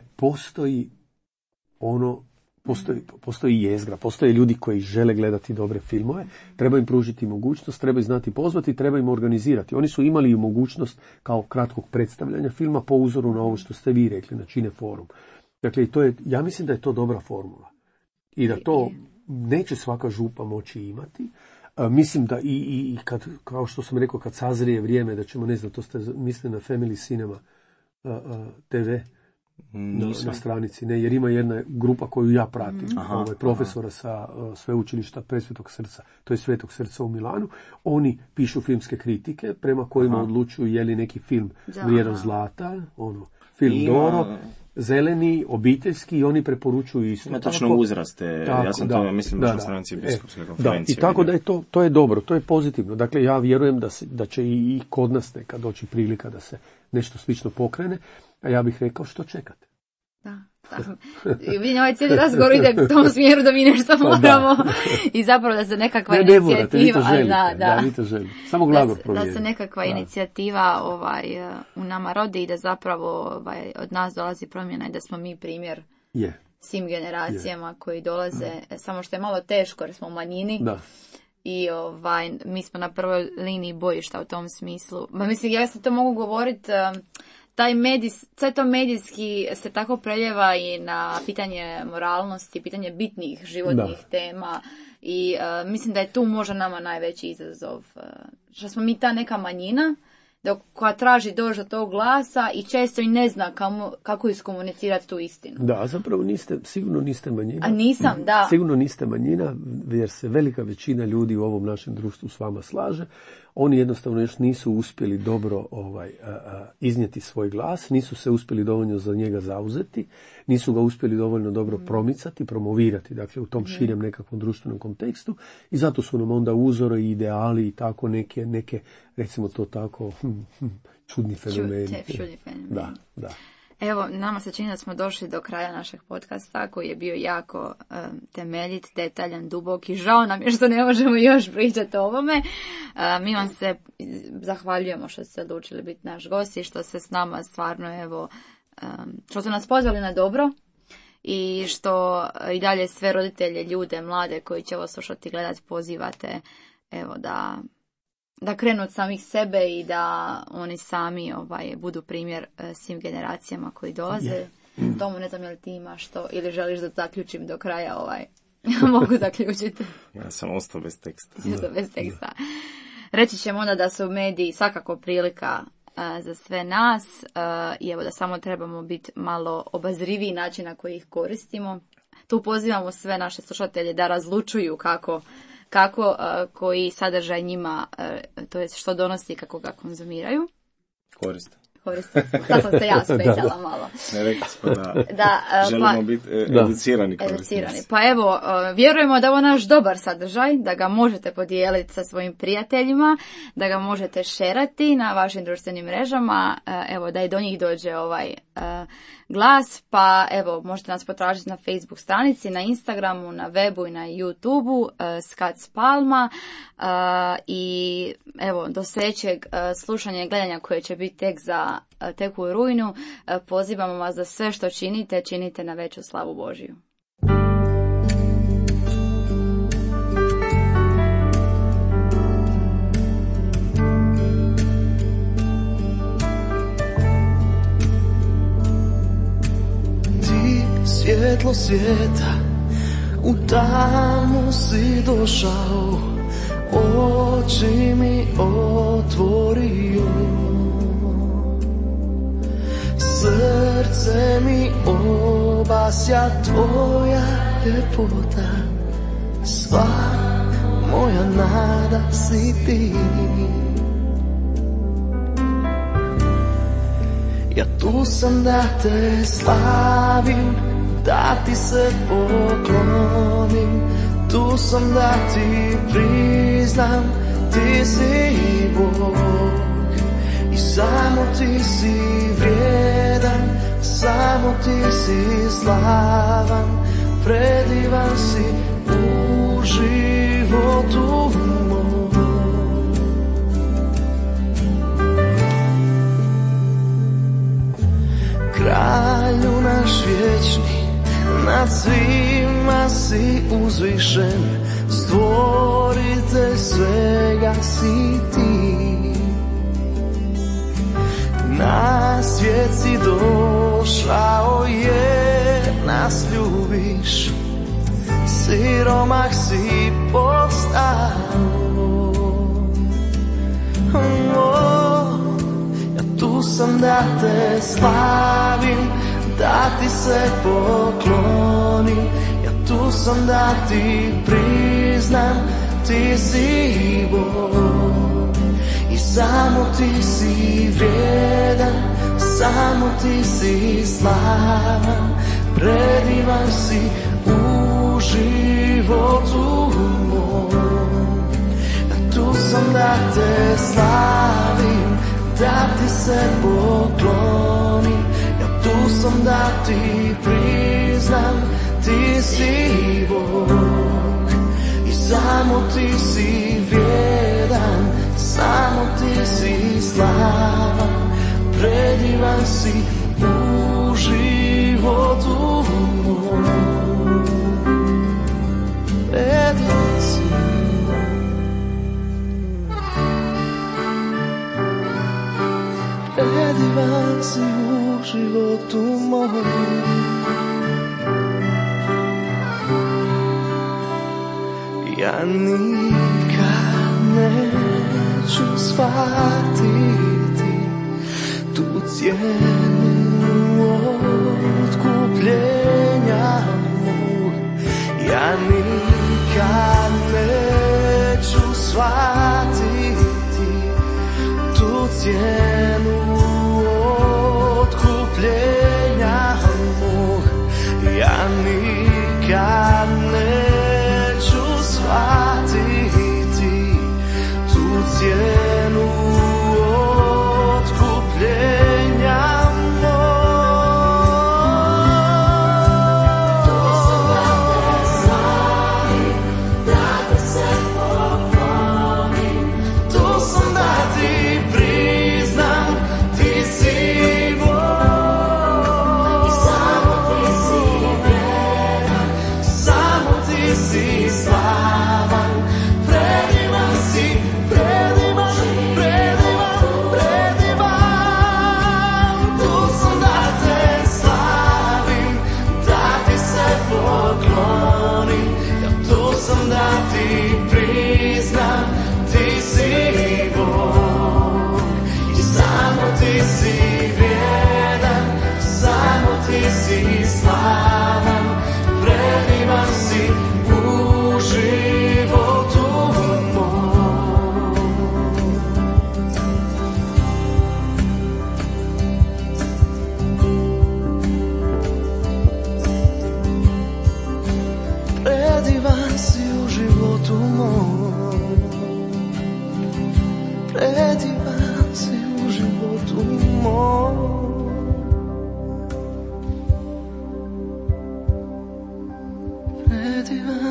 postoji jezgra, postoje ljudi koji žele gledati dobre filmove, treba im pružiti mogućnost, treba ih znati pozvati, treba im organizirati. Oni su imali i mogućnost kao kratkog predstavljanja filma po uzoru na ovo što ste vi rekli, na Čine forum. Dakle, ja mislim da je to dobra formula i da to neće svaka župa moći imati. Mislim da i kad, kao što sam rekao, kad sazrije vrijeme da ćemo, ne znam, to ste mislili na Family Cinema TV, na stranici, ne, jer ima jedna grupa koju ja pratim, profesora sa sveučilišta Presvetog srca, to je Svetog srca u Milanu. Oni pišu filmske kritike prema kojima odlučuju je li neki film vrijedan zlata, film Doro, zeleni, obiteljski, i oni preporučuju isto. Ima točno uzraste, ja sam to, mislim, na stranici biskupske konferencije. I tako da je to je dobro, to je pozitivno. Dakle, ja vjerujem da će i kod nas nekad doći prilika da se nešto slično pokrene, a ja bih rekao što čekate. Da. Vidim, ovaj cijeli razgovor ide u tom smjeru da mi nešto moramo i zapravo da se nekakva inicijativa... Vi to želite. Samo glagol provjeri. Da se nekakva inicijativa u nama rodi i da zapravo od nas dolazi promjena i da smo mi primjer svim generacijama koji dolaze, samo što je malo teško jer smo u manjini. Da. I mi smo na prvoj liniji bojišta u tom smislu. Mislim, ja sam to mogu govoriti... sve to medijski se tako preljeva i na pitanje moralnosti, pitanje bitnih životnih tema i mislim da je tu možda nama najveći izazov. Što smo mi ta neka manjina koja traži doći do tog glasa i često i ne zna kako iskomunicirati tu istinu. Da, zapravo sigurno niste manjina. A nisam, da. Sigurno niste manjina jer se velika većina ljudi u ovom našem društvu s vama slaže. Oni jednostavno još nisu uspjeli dobro iznijeti svoj glas, nisu se uspjeli dovoljno za njega zauzeti, nisu ga uspjeli dovoljno dobro promicati, promovirati, dakle u tom širem nekakvom društvenom kontekstu, i zato su nam onda uzori i ideali i tako neke recimo to tako čudni fenomeni. Da. Evo, nama se čini da smo došli do kraja našeg podcasta koji je bio jako temeljit, detaljan, dubok i žao nam je što ne možemo još pričati o ovome. Mi vam se zahvaljujemo što ste odlučili biti naš gost i što se s nama stvarno, što ste nas pozvali na dobro i što i dalje sve roditelje, ljude, mlade koji će ovo slušati i gledati pozivate da krenu od samih sebe i da oni sami budu primjer svim generacijama koji dolaze. Tomu, ne znam je li ti imaš to ili želiš da zaključim do kraja mogu zaključiti. Ja sam ostao bez teksta. Reći ćemo onda da su mediji svakako prilika za sve nas i evo da samo trebamo biti malo obazriviji način na koji ih koristimo. Tu pozivamo sve naše slušatelje da razlučuju kako sadržaj njima, to je što donosi, kako ga konzumiraju. Koriste. Sad sam se ja spetala malo. Ne, rekli smo da želimo biti educirani korisnici. Pa evo, vjerujemo da je ovo naš dobar sadržaj, da ga možete podijeliti sa svojim prijateljima, da ga možete šerati na vašim društvenim mrežama, evo da i do njih dođe glas, pa evo možete nas potražiti na Facebook stranici, na Instagramu, na webu i na YouTubeu, Skac Palma, i evo do sljedećeg slušanja i gledanja koje će biti tek u rujnu, pozivamo vas da sve što činite na veću slavu Božiju. Svjetlo svijeta, u tamu si došao, oči mi otvorio, srce mi obasja tvoja ljepota, sva moja nada si ti. Ja tu sam da te slavim, da ti se poklonim, tu sam da ti priznam, ti si Bog i samo ti si vrijedan, samo ti si slavan, predivan si u životu mom. Kralju naš vječni, nad svima si uzvišen, stvoritelj svega si ti. Na svijet si došao jer nas ljubiš, siromah si postao. Ja tu sam da te slavim, da ti se poklonim. Ja tu sam da ti priznam, ti si Bog i samo ti si vrijedan, samo ti si slavan, predivan si u životu mom. Ja tu sam da te slavim, da ti se poklonim. Ja tu sam da ti priznam, ti si Bog i samo ti si vrijedan, samo ti si slavan, predivan si u životu mom. Predivan si, predivan si u životu mom. Ja nikad neću shvatiti tu cijenu otkupljenja mog. Ja nikad neću shvatiti tu cijenu otkupljenja mog. Ja nikad neću shvatiti tu cijenu otkupljenja mog. Tu sam da te slavim, da ti se poklonim. Tu sam da ti priznam, ti si Bog i samo ti si vrijedan, samo ti si slavan, predivan si, predivan, predivan, predivan. Tu sam da te slavim, da ti se poklonim. Ja tu sam da ti priznam, ti si Bog i samo ti si vrijedan, samo ti si slavan, predivan si u životu mom. Predivan si u životu mom. Predivan si u životu mom. Predivan